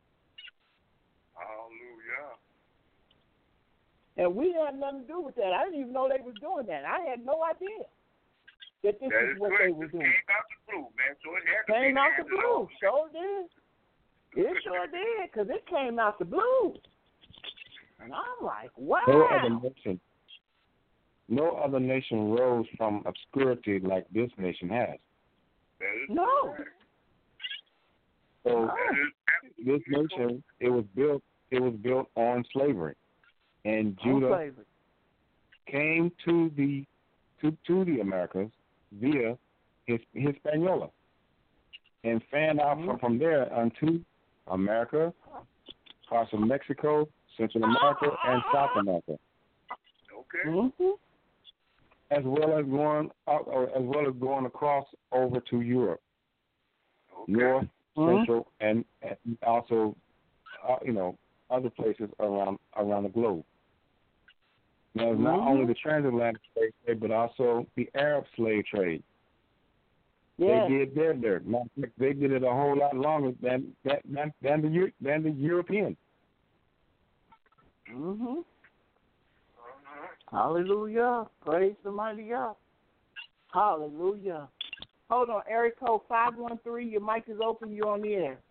Hallelujah. And we had nothing to do with that. I didn't even know they was doing that. I had no idea that this That is is what correct. they were This doing. came out the blue, man. So it had to Came be out the handed blue. off. Sure did. It sure did, because it came out the blue. And I'm like, wow. No other nation, no other nation rose from obscurity like this nation has. That is No. correct. So That is this absolutely correct. nation, it was built, it was built on slavery, and Judah On slavery. came to the to, to the Americas via his Hispaniola, and fanned out Mm-hmm. from, from there unto America, parts of Mexico, Central America, and South America, Okay. Mm-hmm. as well as going up, or as well as going across over to Europe, Okay. North, Mhm. Central, and, and also, uh, you know, other places around around the globe. Now, it's not Mhm. only the transatlantic slave trade, but also the Arab slave trade. Yeah. They did their dirt. Matter of fact, They did it a whole lot longer than than than, than the Eu- than the Europeans. Mm-hmm. Uh-huh. Hallelujah. Praise the mighty God. Hallelujah. Hold on, area code five one three. Your mic is open. You're on the air.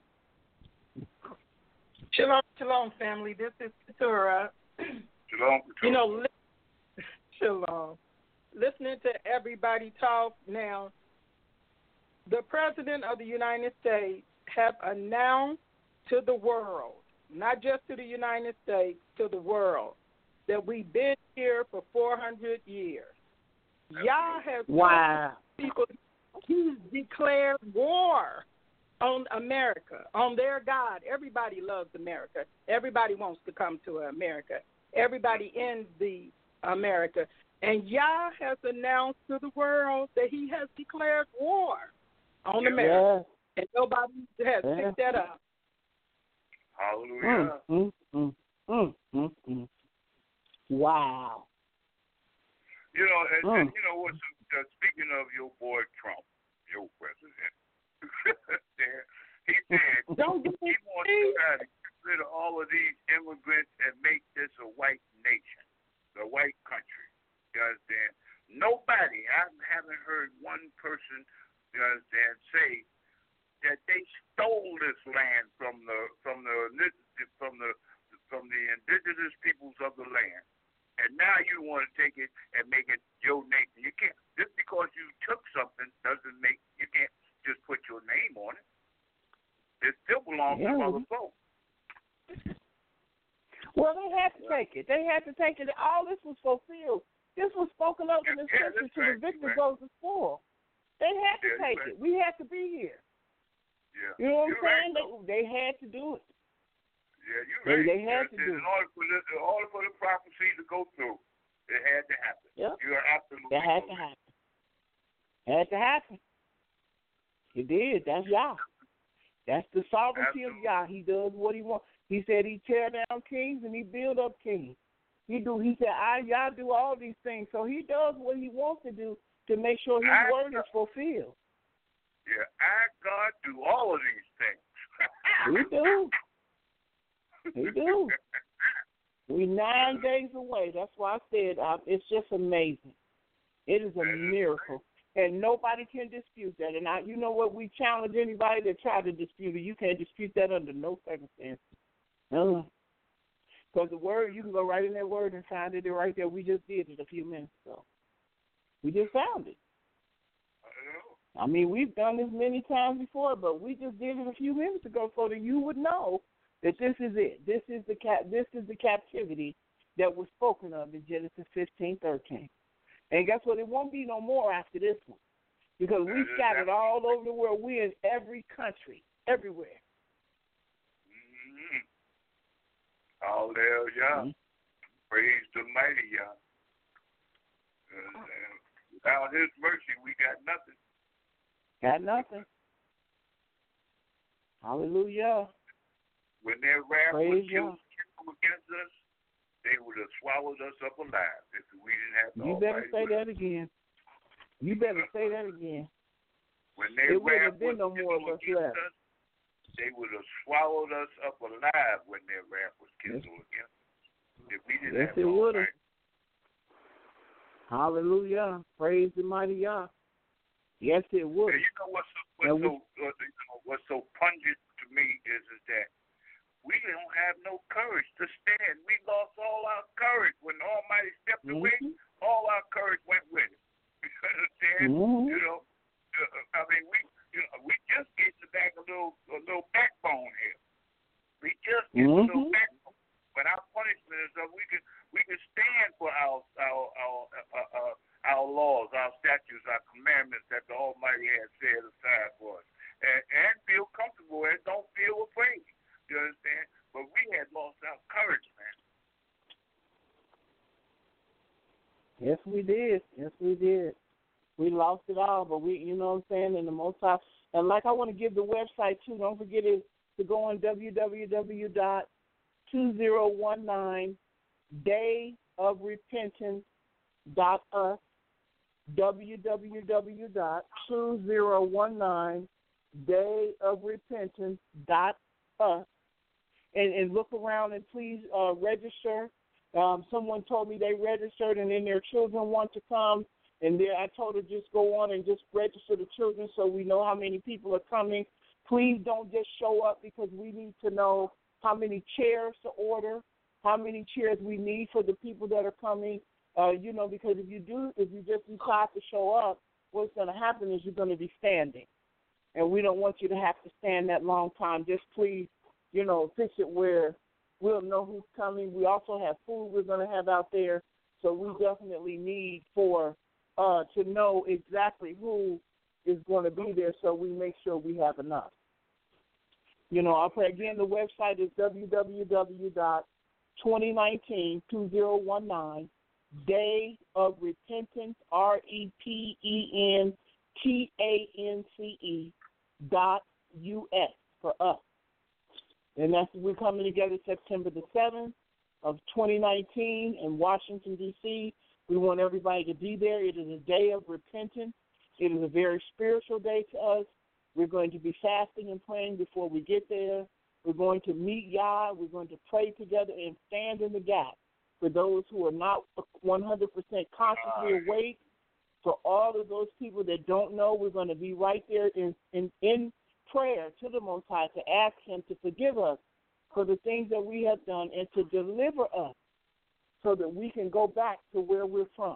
Shalom, shalom, family. This is Torah. Shalom. You know, li- shalom. Listening to everybody talk now, the President of the United States have announced to the world, not just to the United States, to the world, that we've been here for four hundred years. Y'all have Wow. people, he's declared war on America, on their God. Everybody loves America. Everybody wants to come to America. Everybody in the America. And Yah has announced to the world that he has declared war on America. Yes. And nobody has Yeah. picked that up. Hallelujah. Mm, mm, mm, mm, mm, mm. Wow. You know, and, Mm. and you know what? Uh, speaking of your boy Trump, your president, there, he said Don't he get me wants to try to get rid of all of these immigrants and make this a white nation, a white country. You understand? Nobody, I haven't heard one person, you understand, say that they stole this land from the from the from the from the indigenous peoples of the land. And now you want to take it and make it your nation. You can't, just because you took something doesn't make, you can't just put your name on it. It still belongs Yeah. to other folks. Well, they had to take it. They had to take it. All this was fulfilled. This was spoken of in the Yeah, scripture that's to right, the victor right. goes the spoil. They had to Yeah, take right. it. We had to be here. Yeah. You know what I'm You're saying? right, they, they had to do it. Yeah, you're They- right. they had to Yes, do in it. order for this, in order for the prophecy to go through, it had to happen. Yep. You are absolutely That had to correct. happen. Had to happen. It did. That's Yah. That's the sovereignty Absolutely. of Yah. He does what he wants. He said he tear down kings and he build up kings. He do. He said, I Yah do all these things. So he does what he wants to do to make sure his I- word is fulfilled. Yeah, I, God, do all of these things. He do. He do. We nine days away. That's why I said uh, it's just amazing. It is a That is miracle. And nobody can dispute that. And I, you know what? We challenge anybody that try to dispute it. You can't dispute that under no circumstances. No. Because the word, you can go right in that word and find it right there. We just did it a few minutes ago. We just found it. I mean, we've done this many times before, but we just did it a few minutes ago so that you would know that this is it. This is the cap. This is the captivity that was spoken of in Genesis fifteen thirteen. And guess what? It won't be no more after this one, because we scattered all over the world. We're in every country, everywhere. Mm-hmm. Hallelujah. Mm-hmm. Praise the mighty Yah. Uh, without His mercy, we got nothing. Got nothing. Hallelujah. When their wrath Praise was killed against us, they would have swallowed us up alive if we didn't have the You better say that again. You better say that again. When their it wrath been was no more of us left. Us, they would have swallowed us up alive when their wrath was kindled yes. against us. If we didn't yes, have it would have. Right. Hallelujah. Praise the mighty Yah. Yes, it would. You know what's, what's, so, uh, you know, what's so pungent to me is, is that we don't have no courage to stand. We lost all our courage. When the Almighty stepped mm-hmm. away, all our courage went with it. You understand? Mm-hmm. You know, uh, I mean, we you know, we just getting back a little a little backbone here. We just getting mm-hmm. a little backbone. But our punishment is that we can we can stand for our our our uh, uh, our laws, our statutes, our commandments that the Almighty has set aside for us, and, and feel comfortable and don't feel afraid. You understand? But we had lost our courage, man. Yes, we did. Yes, we did. We lost it all, but we, you know what I'm saying, in the Most High. And like I want to give the website, too. Don't forget it, to go on w w w dot two zero one nine day of repentance dot us, w w w dot two zero one nine day of repentance dot us. And, and look around and please uh, register. Um, someone told me they registered and then their children want to come. And there, I told her just go on and just register the children so we know how many people are coming. Please don't just show up, because we need to know how many chairs to order, how many chairs we need for the people that are coming. Uh, you know, because if you do, if you just decide to show up, what's going to happen is you're going to be standing. And we don't want you to have to stand that long time. Just please, you know, fix it where we'll know who's coming. We also have food we're going to have out there, so we definitely need for uh, to know exactly who is going to be there, so we make sure we have enough. You know, I'll pray again. The website is w w w dot twenty nineteen two zero one nine Day of Repentance, R E P E N T A N C E dot U S for us. And that's we're coming together September the seventh of twenty nineteen in Washington, D C We want everybody to be there. It is a day of repentance. It is a very spiritual day to us. We're going to be fasting and praying before we get there. We're going to meet Yah. We're going to pray together and stand in the gap for those who are not one hundred percent consciously awake. For all of those people that don't know, we're going to be right there in, in, in prayer to the Most High to ask Him to forgive us for the things that we have done and to deliver us so that we can go back to where we're from.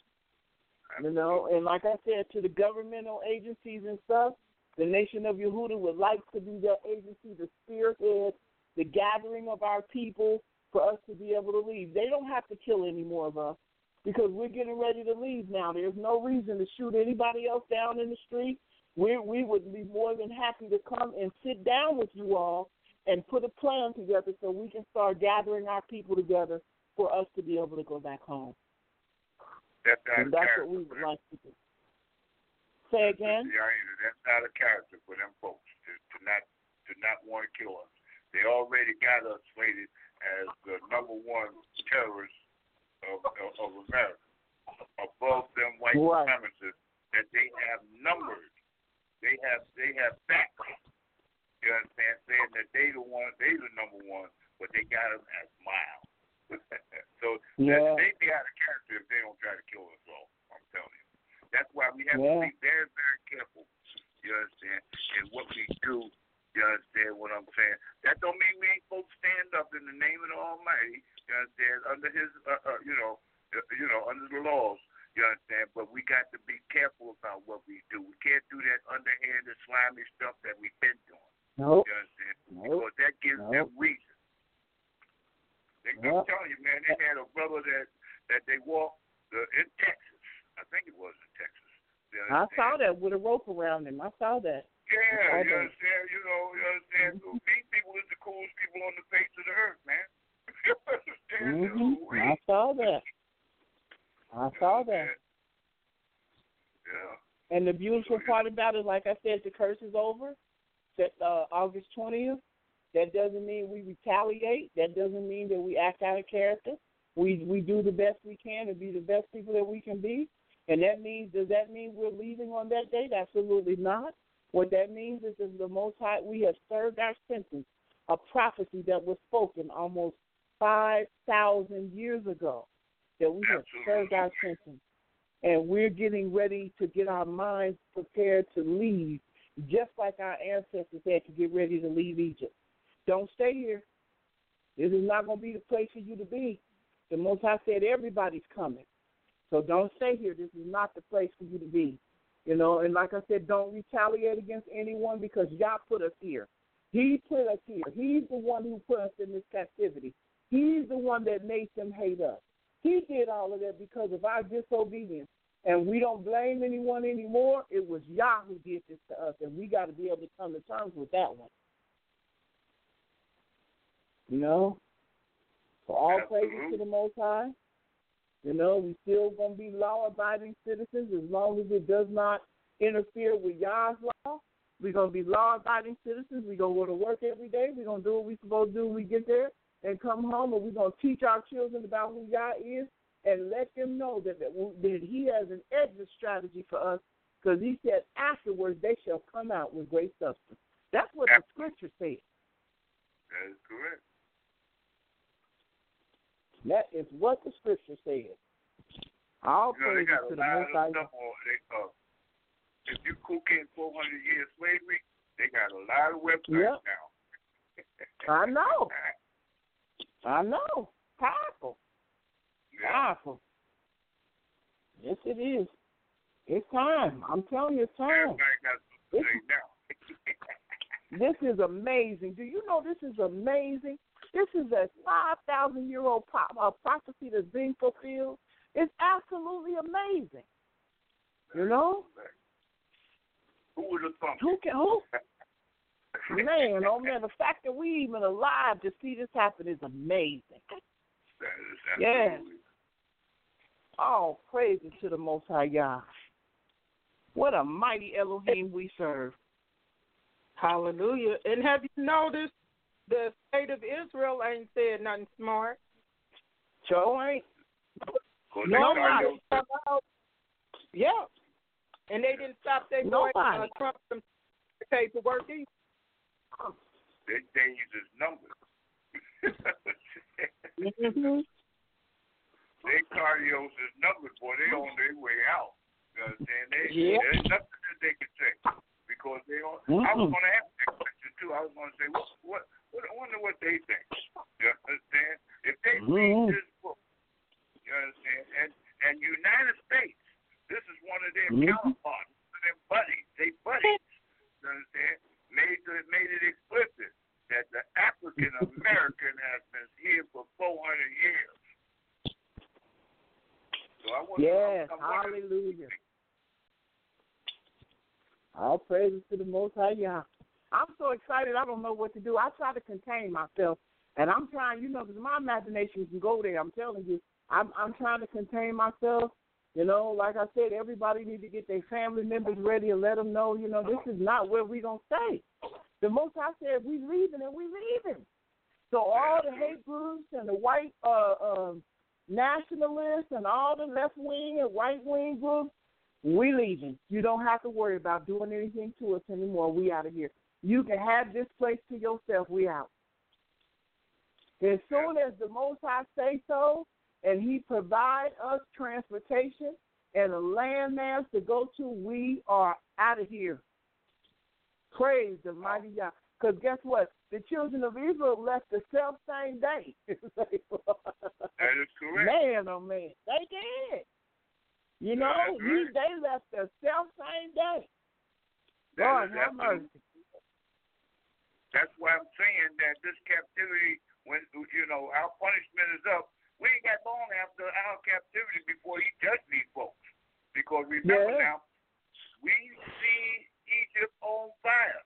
You know, and like I said, to the governmental agencies and stuff, the Nation of Yehuda would like to be that agency to spearhead the gathering of our people for us to be able to leave. They don't have to kill any more of us because we're getting ready to leave now. There's no reason to shoot anybody else down in the street. We we would be more than happy to come and sit down with you all and put a plan together so we can start gathering our people together for us to be able to go back home. That's, and that's what we would like to do. Say again? That's not a character for them folks to, to not to not want to kill us. They already got us slated as the number one terrorists of, of, of America, above them white right. supremacists that they have numbered. They have they have facts. You understand? Saying that they the one, they the number one, but they got them as miles. So yeah. they be out of character if they don't try to kill us all. I'm telling you. That's why we have yeah. to be very, very careful. You understand? And what we do. You understand what I'm saying? That don't mean we ain't supposed to stand up in the name of the Almighty. You understand? Under His, uh, uh, you know, uh, you know, under the laws. You understand? But we got to be careful about what we do. We can't do that underhanded, slimy stuff that we've been doing. Nope. You understand? Nope. Because that gives nope. them reason. They, Yep. I'm telling you, man, they had a brother that that they walked uh, in Texas. I think it was in Texas. I saw that with a rope around him. I saw that. Yeah, you understand? You know, you understand? Mm-hmm. These people is the coolest people on the face of the earth, man. You understand? Mm-hmm. I saw that. I saw that. Yeah. And the beautiful part about it, like I said, the curse is over. That uh, August twentieth. That doesn't mean we retaliate. That doesn't mean that we act out of character. We we do the best we can to be the best people that we can be. And that means, does that mean we're leaving on that date? Absolutely not. What that means is that the Most High, we have served our sentence, a prophecy that was spoken almost five thousand years ago, that we have served our sentence. And we're getting ready to get our minds prepared to leave, just like our ancestors had to get ready to leave Egypt. Don't stay here. This is not going to be the place for you to be. The Most High said everybody's coming. So don't stay here. This is not the place for you to be. You know, and like I said, don't retaliate against anyone because Yah put us here. He put us here. He's the one who put us in this captivity. He's the one that made them hate us. He did all of that because of our disobedience. And we don't blame anyone anymore. It was Yah who did this to us, and we got to be able to come to terms with that one. You know? So all praises to the Most High. You know, we still going to be law-abiding citizens as long as it does not interfere with Yah's law. We're going to be law-abiding citizens. We're going to go to work every day. We're going to do what we're supposed to do when we get there and come home, and we're going to teach our children about who Yah is and let them know that, that, that He has an exit strategy for us because He said afterwards they shall come out with great substance. That's what the Scripture says. That is correct. That is what the Scripture says. All you know, praise to the Most High. Uh, if you cook in four hundred years slavery, they got a lot of websites yep. now. I know. I know. Powerful. Yeah. Powerful. Yes, it is. It's time. I'm telling you, it's time. Everybody got something to say now. This is amazing. Do you know this is amazing? This is a five thousand year old pro- uh, prophecy that's being fulfilled. It's absolutely amazing. You know? Who would have thought? Who can, who? Man, oh man, the fact that we even alive to see this happen is amazing. That is yes. absolutely. All praises to the Most High Yah. What a mighty Elohim we serve. Hallelujah. And have you noticed the state of Israel ain't said nothing smart? Sure ain't. Nobody. Yeah. And they didn't stop their boy uh, Trump from paperwork either. They changed his numbers. mm-hmm. They cardios his numbers, boy. They on their way out. You understand? They, yeah. There's nothing that they can say because they on. Mm-hmm. I was going to ask that question too. I was going to say, what, what, what, I wonder what they think. You understand? If they mm-hmm. read this book, you understand? And and United States, this is one of their mm-hmm. counterparts, one of their buddies. They buddies. You understand? Made it, made it explicit that the African American has been here for four hundred years. So I wonder, yes, I wonder, hallelujah. All praises to the Most High Yah. I'm so excited, I don't know what to do. I try to contain myself, and I'm trying, you know, because my imagination can go there. I'm telling you, I'm, I'm trying to contain myself. You know, like I said, everybody need to get their family members ready and let them know, you know, this is not where we're going to stay. The Most High said, we leaving and we leaving. So all the hate groups and the white uh, uh, nationalists and all the left-wing and right-wing groups, we leaving. You don't have to worry about doing anything to us anymore. We out of here. You can have this place to yourself. We out. As soon as the Most High say so, and He provide us transportation and a land there to go to, we are out of here. Praise the mighty God. Because guess what? The children of Israel left the self same day. That is correct. Man, oh man, they did. You know, That's we, right. they left the self same day. That Lord is have mercy. That's why I'm saying that this captivity, when you know our punishment is up, we ain't got long after our captivity before he judged these folks. Because remember Yeah. now, we see Egypt on fire.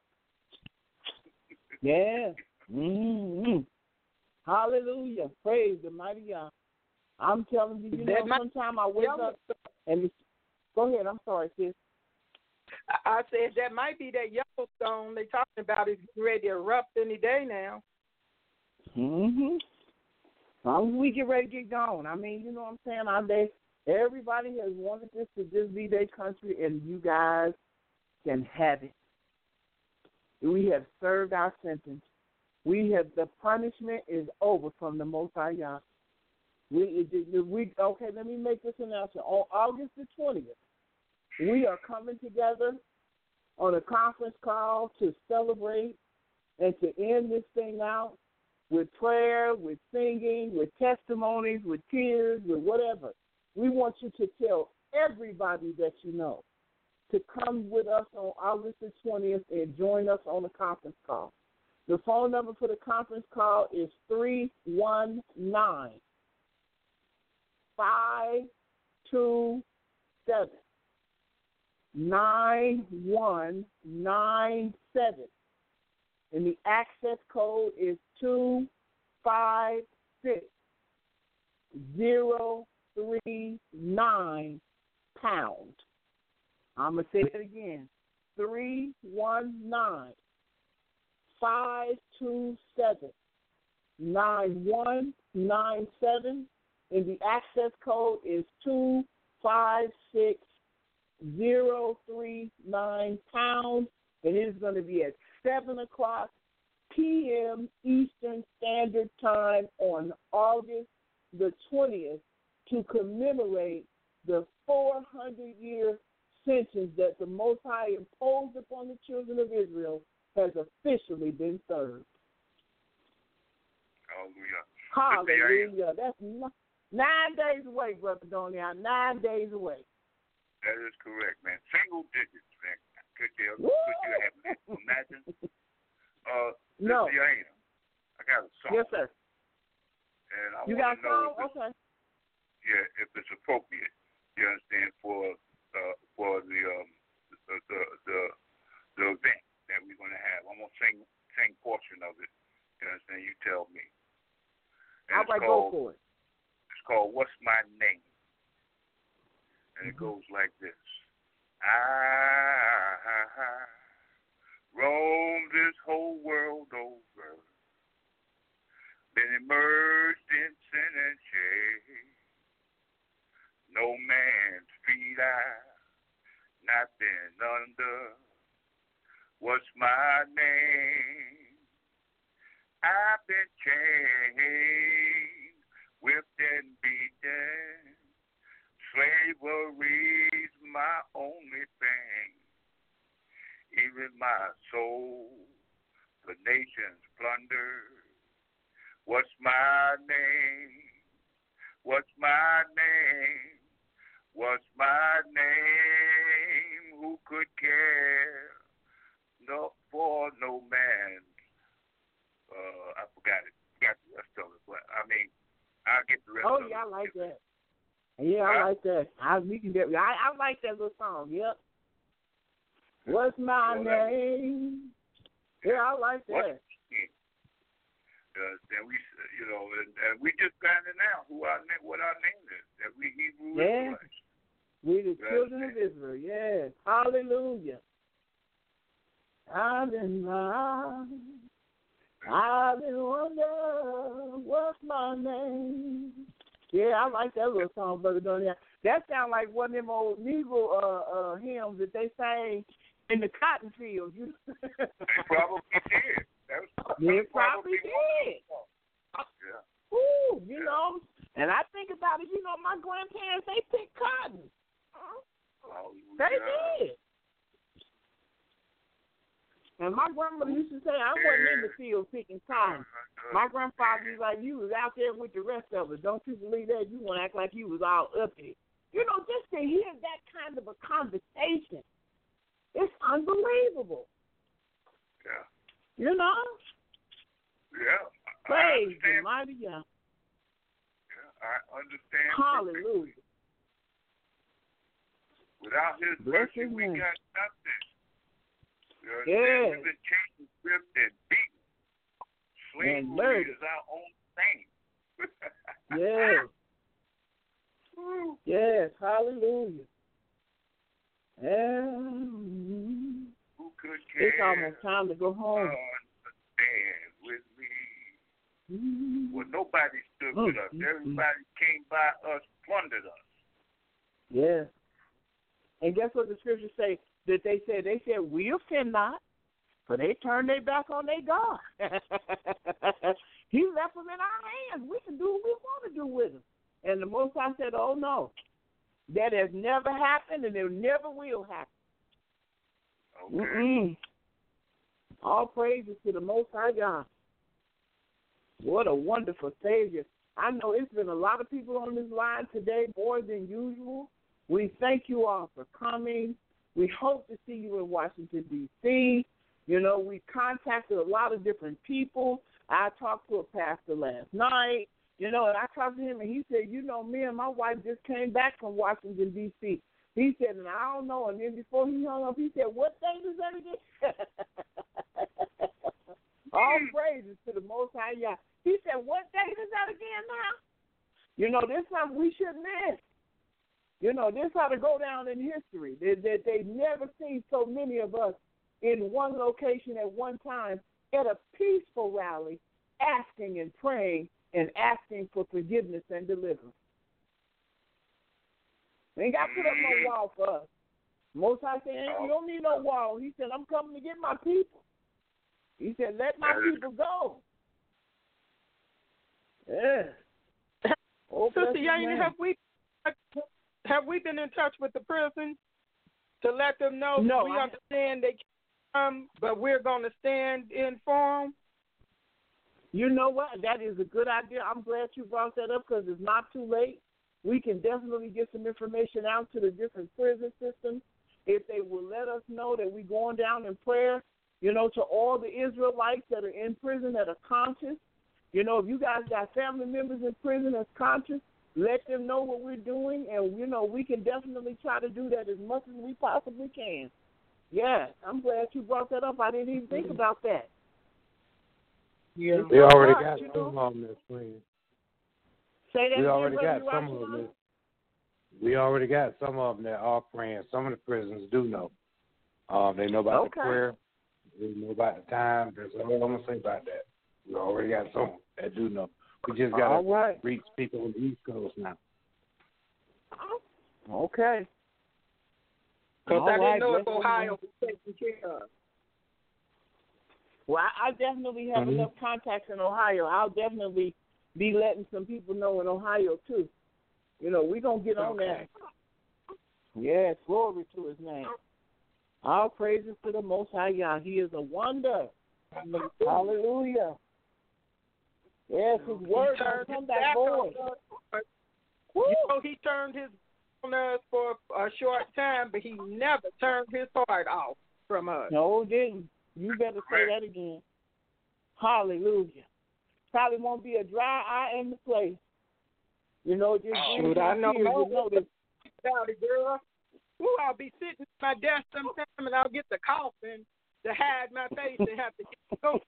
Yeah. Mm-hmm. Hallelujah. Praise the mighty God. I'm telling you, you know, sometimes I wake up and it's, go ahead. I'm sorry, sis. I said that might be that Yellowstone they talking about is ready to erupt any day now. Mm-hmm. As long as we get ready to get gone. I mean, you know what I'm saying? I, they, everybody has wanted this to just be their country, and you guys can have it. We have served our sentence. We have, the punishment is over from the Most High Yah. We, we, okay, let me make this announcement. On August the twentieth, we are coming together on a conference call to celebrate and to end this thing out with prayer, with singing, with testimonies, with tears, with whatever. We want you to tell everybody that you know to come with us on August the twentieth and join us on the conference call. The phone number for the conference call is three one nine, five two seven, nine one nine seven. And the access code is two five six zero three nine pound. I'm going to say it again. three one nine, five two seven, nine one nine seven. And the access code is two five six zero three nine pound. And it is going to be at seven o'clock p.m. Eastern Standard Time on August the twentieth to commemorate the four hundred year sentence that the Most High imposed upon the children of Israel has officially been served. Hallelujah. Hallelujah. That's nine days away, Brother Donian. Nine days away. That is correct, man. Single digits, man. Could you, could you have imagine? Uh, no. Diana, I got a song. Yes, sir. And I you want got to know a song? if it's, okay. Yeah, if it's appropriate. You understand for uh, for the um the the the, the event that we're going to have. I'm gonna sing sing portion of it. You understand? You tell me. How about go for it? It's called "What's My Name," and it goes like this. I roam this whole world over, been immersed in sin and shame. No man's feet I've not been under. What's my name? I've been chained, whipped and beaten. Slavery's my only thing. Even my soul, the nation's plundered. What's my name? What's my name? What's my name? Who could care? No, for no man. Uh, I forgot it. Got the rest of it, but I mean, I'll get the rest oh, of it. Oh yeah, I like that. Yeah, I like that. I we can get. I, I like that little song. Yep. What's my well, name? Yeah, I like that. What, uh, and we, you know, and, and we just finding out who our name, what our name is. That we Hebrew yeah. Israelites. We the children of Israel. Yes. Hallelujah. I've been lost. I've been wondering what's my name. Yeah, I like that little song, Brother Donian. That sounds like one of them old Negro uh, uh, hymns that they sang in the cotton fields. They probably did. That was, they probably, probably did. Yeah. Ooh, you yeah. know, and I think about it, you know, my grandparents, they picked cotton. They did. And my grandmother used to say, I wasn't in the field picking cotton. My grandfather was like, you was out there with the rest of us. Don't you believe that? You want to act like you was all up there. You know, just to hear that kind of a conversation, it's unbelievable. Yeah. You know? Yeah. Praise the mighty God. Yeah, I understand. Hallelujah. Without his mercy, we got nothing. You know, yeah. We've been changing script and beaten. Slavery is our own thing. Yes. Yes. Hallelujah. And who could care? It's almost time to go home. Stand with me. Well, nobody stood with us. Everybody came by us, plundered us. Yes. And guess what the scriptures say? That they said, they said, we offend not, for they turned their back on their God. He left them in our hands. We can do what we want to do with them. And the Most High said, oh, no. That has never happened, and it never will happen. Okay. Mm-mm. All praises to the Most High God. What a wonderful Savior. I know it's been a lot of people on this line today, more than usual. We thank you all for coming. We hope to see you in Washington, D C You know, we contacted a lot of different people. I talked to a pastor last night, you know, and I talked to him, and he said, you know, me and my wife just came back from Washington, D C He said, and I don't know. And then before he hung up, he said, what date is that again? All praises to the Most High Yah. He said, what date is that again now? You know, this time we shouldn't miss. You know, this ought to go down in history. That they, they, they've never seen so many of us in one location at one time at a peaceful rally, asking and praying and asking for forgiveness and deliverance. They ain't got to put up no wall for us. Most High said, you don't need no wall. He said, I'm coming to get my people. He said, let my people go. Yeah. Oh, Sister Yaina, have we have we been in touch with the prison to let them know no, we I, understand they can't come, but we're going to stand informed? You know what? That is a good idea. I'm glad you brought that up because it's not too late. We can definitely get some information out to the different prison systems if they will let us know that we're going down in prayer, you know, to all the Israelites that are in prison that are conscious. You know, if you guys got family members in prison that's conscious, let them know what we're doing, and, you know, we can definitely try to do that as much as we possibly can. Yeah, I'm glad you brought that up. I didn't even think about that. Yeah, we already much, got you some of them that's praying. Say that we again, already got you some of them. That, we already got some of them that are praying. Some of the prisons do know. Uh, they know about okay. the prayer. They know about the time. That's all I'm gonna say about that. We already got some that do know. We just got to right. reach people on the East Coast now. Okay. Because I didn't right. know if Ohio was taking care of. Well, I, I definitely have mm-hmm. enough contacts in Ohio. I'll definitely be letting some people know in Ohio, too. You know, we're going to get on okay. that. Yes, glory to his name. All praises to the Most High Yah. He is a wonder. Hallelujah. Yes, his word will come back void. You know, he turned his on us for a short time, but he never turned his heart off from us. No, didn't. You better say that again. Hallelujah. Probably won't be a dry eye in the place. You know, just oh, shoot, I know. You know this. Girl. Ooh, I'll be sitting at my desk sometime and I'll get the coughing to hide my face and have to get going.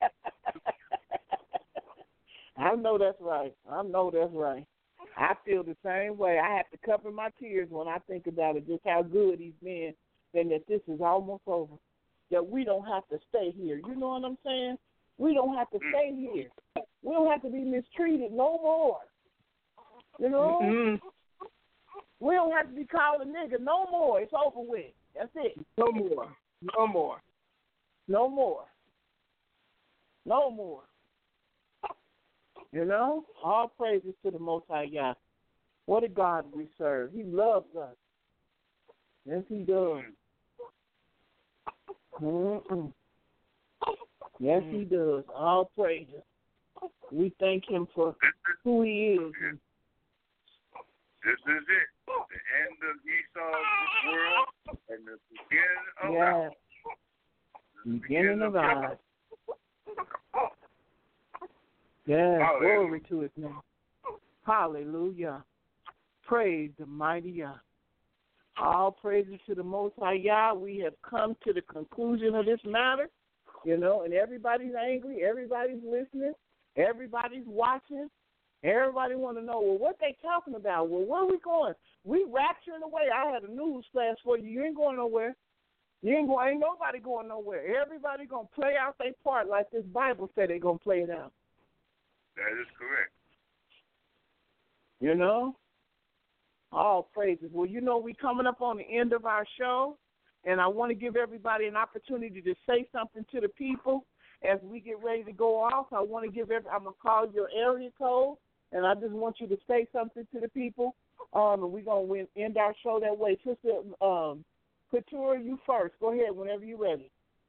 I know that's right. I know that's right. I feel the same way. I have to cover my tears when I think about it, just how good he's been, and that this is almost over. That we don't have to stay here. You know what I'm saying? We don't have to stay here. We don't have to be mistreated no more. You know? Mm-hmm. We don't have to be called a nigga no more. It's over with. That's it. No more. No more. No more. No more. You know? All praises to the Most High God. What a God we serve. He loves us. Yes, he does. Mm-mm. Yes, he does. All praises. We thank him for who he is. This is it. The end of Esau's world and the beginning of yes. ours. The beginning of ours. Yes, Hallelujah. glory to his name. Hallelujah. Praise the mighty Yah. All praises to the Most High Yah. We have come to the conclusion of this matter, you know, and everybody's angry, everybody's listening, everybody's watching. Everybody want to know, well, what they talking about? Well, where are we going? We rapturing away. I had a news flash for you. You ain't going nowhere. You ain't going. Ain't nobody going nowhere. Everybody gonna play out their part like this Bible said they gonna play it out. That is correct. You know, all praises. Well, you know, we coming up on the end of our show, and I want to give everybody an opportunity to say something to the people as we get ready to go off. I want to give every. I'm gonna call your area code. And I just want you to say something to the people, um, and we're going to end our show that way. Sister um, Couture, you first. Go ahead whenever you're ready.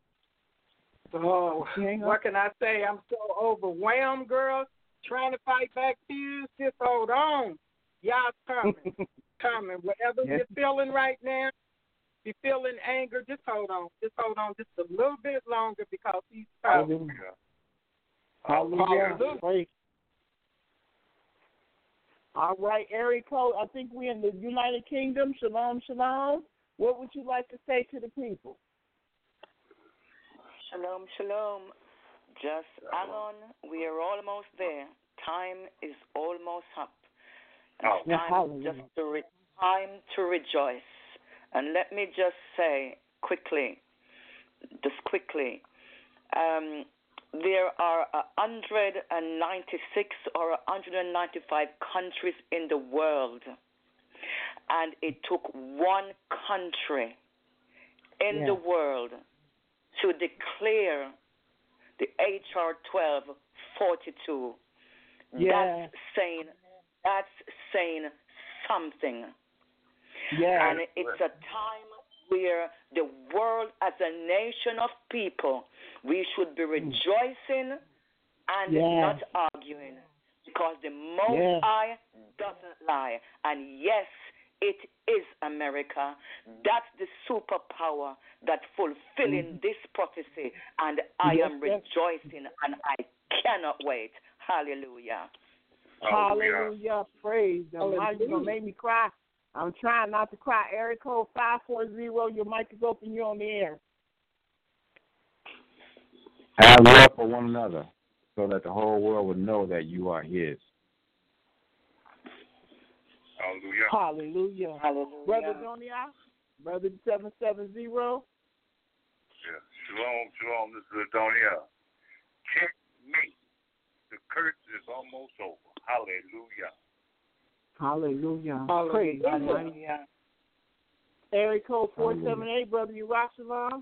Oh, what can I say? I'm so overwhelmed, girl, trying to fight back tears. Just hold on. Y'all's coming. coming. Whatever yes. you're feeling right now, if you're feeling anger, just hold on. Just hold on just a little bit longer because he's coming. Hallelujah. Hallelujah. Hallelujah. All right, area code. I think we're in the United Kingdom. Shalom, shalom. What would you like to say to the people? Shalom, shalom. Just hang on. We are almost there. Time is almost up. And oh, it's time just to re- time to rejoice. And let me just say quickly, just quickly, um, there are one hundred ninety-six or one hundred ninety-five countries in the world, and it took one country in yeah. the world to declare the H R twelve forty-two. Yeah. That's saying that's saying something. Yeah. And it's a time where the world as a nation of people, we should be rejoicing and yeah. not arguing, because the Most yeah. High doesn't lie. And yes, it is America. That's the superpower that's fulfilling mm. this prophecy, and I yes, am rejoicing, yes. and I cannot wait. Hallelujah. Hallelujah. Hallelujah. Praise the Lord. You're going to make me cry. I'm trying not to cry. Area code five four zero. Your mic is open. You're on the air. Have love for one another so that the whole world will know that you are his. Hallelujah. Hallelujah. Hallelujah. Brother Donia, Brother seven seven zero. Yeah. Shalom, shalom. This is Donia. Checkmate. The curse is almost over. Hallelujah. Hallelujah. Hallelujah. Praise Hallelujah. Area code four seven eight, Brother Yerushalayim.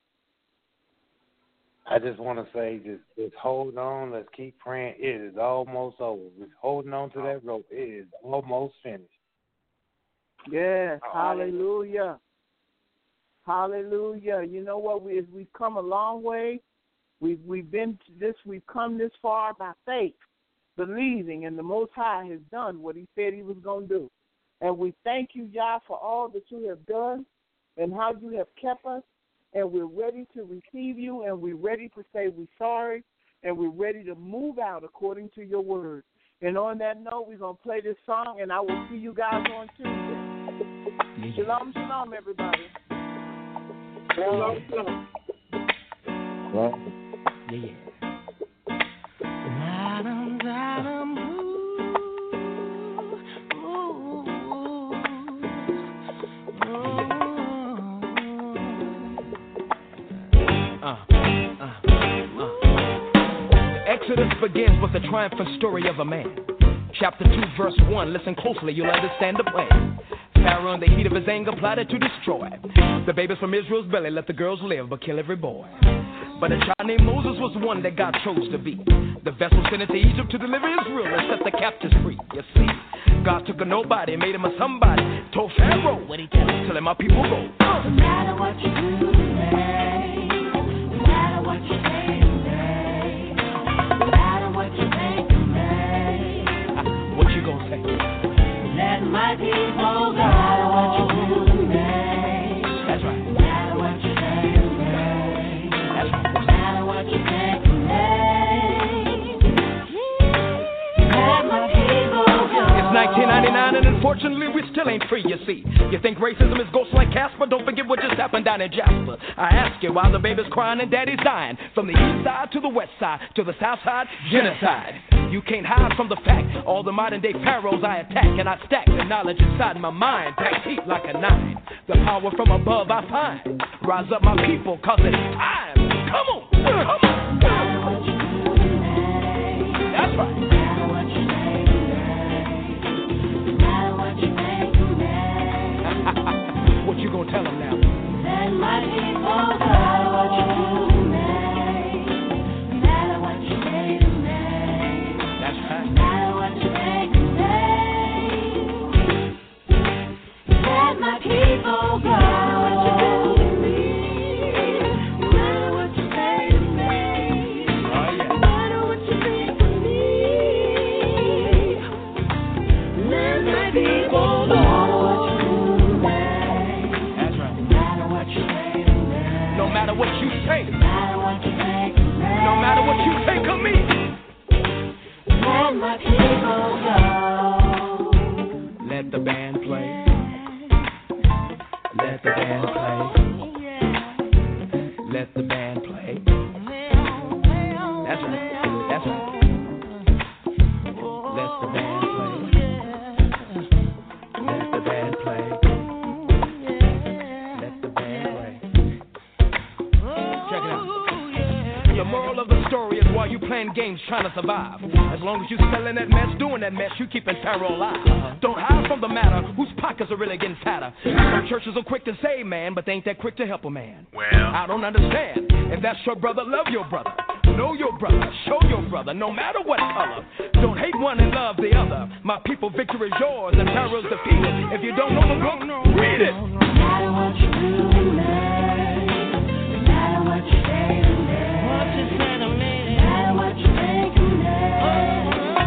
I just want to say, just, just hold on. Let's keep praying. It is almost over. Just holding on to that rope. It is almost finished. Yes. Oh, hallelujah. Hallelujah. You know what? We, we've come a long way. We've, we've been to this. We've come this far by faith, believing, and the Most High has done what he said he was going to do. And we thank you, Yah, for all that you have done and how you have kept us. And we're ready to receive you, and we're ready to say we're sorry, and we're ready to move out according to your word. And on that note, we're going to play this song, and I will see you guys on Tuesday. Shalom, shalom, everybody. Shalom, shalom. Well, yeah, yeah. Adam, Adam, ooh, ooh, ooh. Uh, uh, uh. Exodus begins with the triumphant story of a man. Chapter two, verse one. Listen closely, you'll understand the plan. Pharaoh, in the heat of his anger, plotted to destroy the babies from Israel's belly. Let the girls live, but kill every boy. But a child named Moses was the one that God chose to be the vessel sent into Egypt to deliver Israel and set the captives free. You see, God took a nobody, made him a somebody, Told Pharaoh what he tell him to let my people go. Uh. No matter what you do today, no matter what you say today, no matter what you think today. Uh, what you gonna say? Let my people go. No matter what you do today. That's right. No matter what you say today. That's right. No matter what you think today. Let my people go. It's nineteen ninety-nine and unfortunately we still ain't free, you see. You think racism is ghosts like Casper? Don't forget what just happened down in Jasper. I ask you why the baby's crying and daddy's dying. From the east side to the west side to the south side, genocide. You can't hide from the fact. All the modern day pharaohs I attack and I stack the knowledge inside my mind. Packed heat like a nine. The power from above I find. Rise up my people cause it's time. Come on, come on. That's right. What you gonna tell them now? Let my people go. No matter what you do today, no matter what you say today. That's right. No matter what you think today. Let my people go. No matter what you do to me, no matter what you say to me, Oh yeah. no matter what you think of me. Let my people go. No matter what you say, No matter what you think of me. no matter what you think of me. Let my people go. Let the band play. Let the band play. Let the band play. That's right. That's right. Let the band play. Let the band play. Let the band play. Check it out. The moral of the story is while you playing games trying to survive. As long as you selling that mess, doing that mess, you keeping terror alive. Don't hide from the matter, whose pockets are really getting fatter. Some churches are quick to say man, but they ain't that quick to help a man. Well, I don't understand. If that's your brother, love your brother. Know your brother, show your brother, no matter what color. Don't hate one and love the other. My people, victory is yours and terror is defeated. If you don't know the book, read it. No matter what you do today, no matter what you say today, what you say to me, no matter what you think today,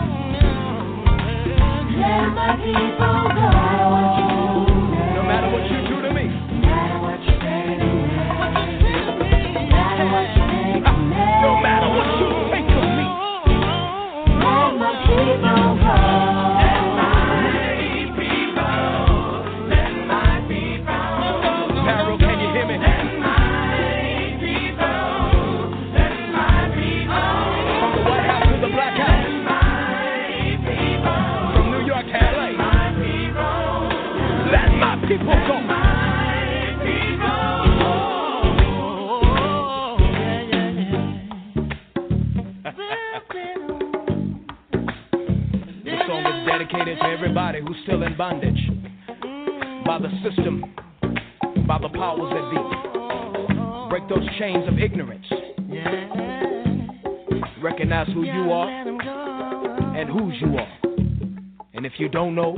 let my people go. No matter what you do to me, no matter what you say to me, no matter what you think of me, no matter what you think of me, let my people go. Let my people, let my people. Harold, can you hear me? Let my people, let my people. From the White House to the Black House. Let my people. From New York to L A. Let my people. Let my people go. Let my people. This song is dedicated to everybody who's still in bondage by the system, by the powers that be. Break those chains of ignorance. Recognize who you are and whose you are. And if you don't know,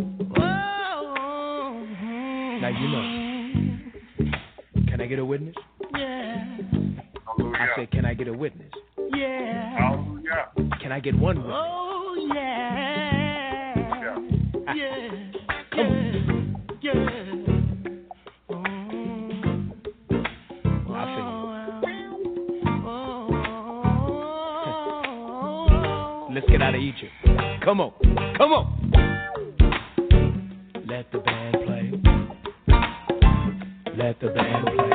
now you know. Can I get a witness? hallelujah. I said, can I get a witness? Hallelujah. Can I get one witness? Oh, yeah. Yeah. Come on. I feel you. Let's get out of Egypt. Come on. Come on. Let the band play. Let the band play.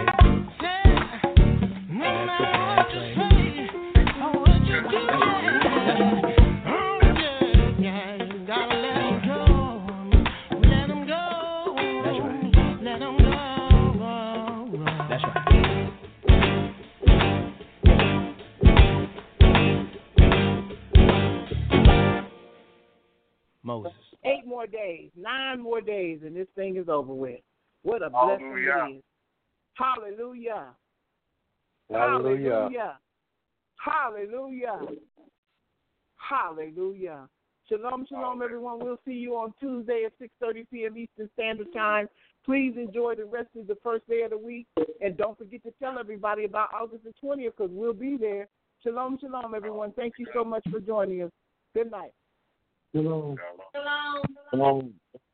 Moses. Eight more days, nine more days, and this thing is over with. What a blessing Hallelujah. it is. Hallelujah. Hallelujah. Hallelujah. Hallelujah. Hallelujah. Shalom, shalom, everyone. We'll see you on Tuesday at six thirty p.m. Eastern Standard Time. Please enjoy the rest of the first day of the week. And don't forget to tell everybody about August the twentieth because we'll be there. Shalom, shalom, everyone. Thank you so much for joining us. Good night. Shalom. Shalom. Shalom.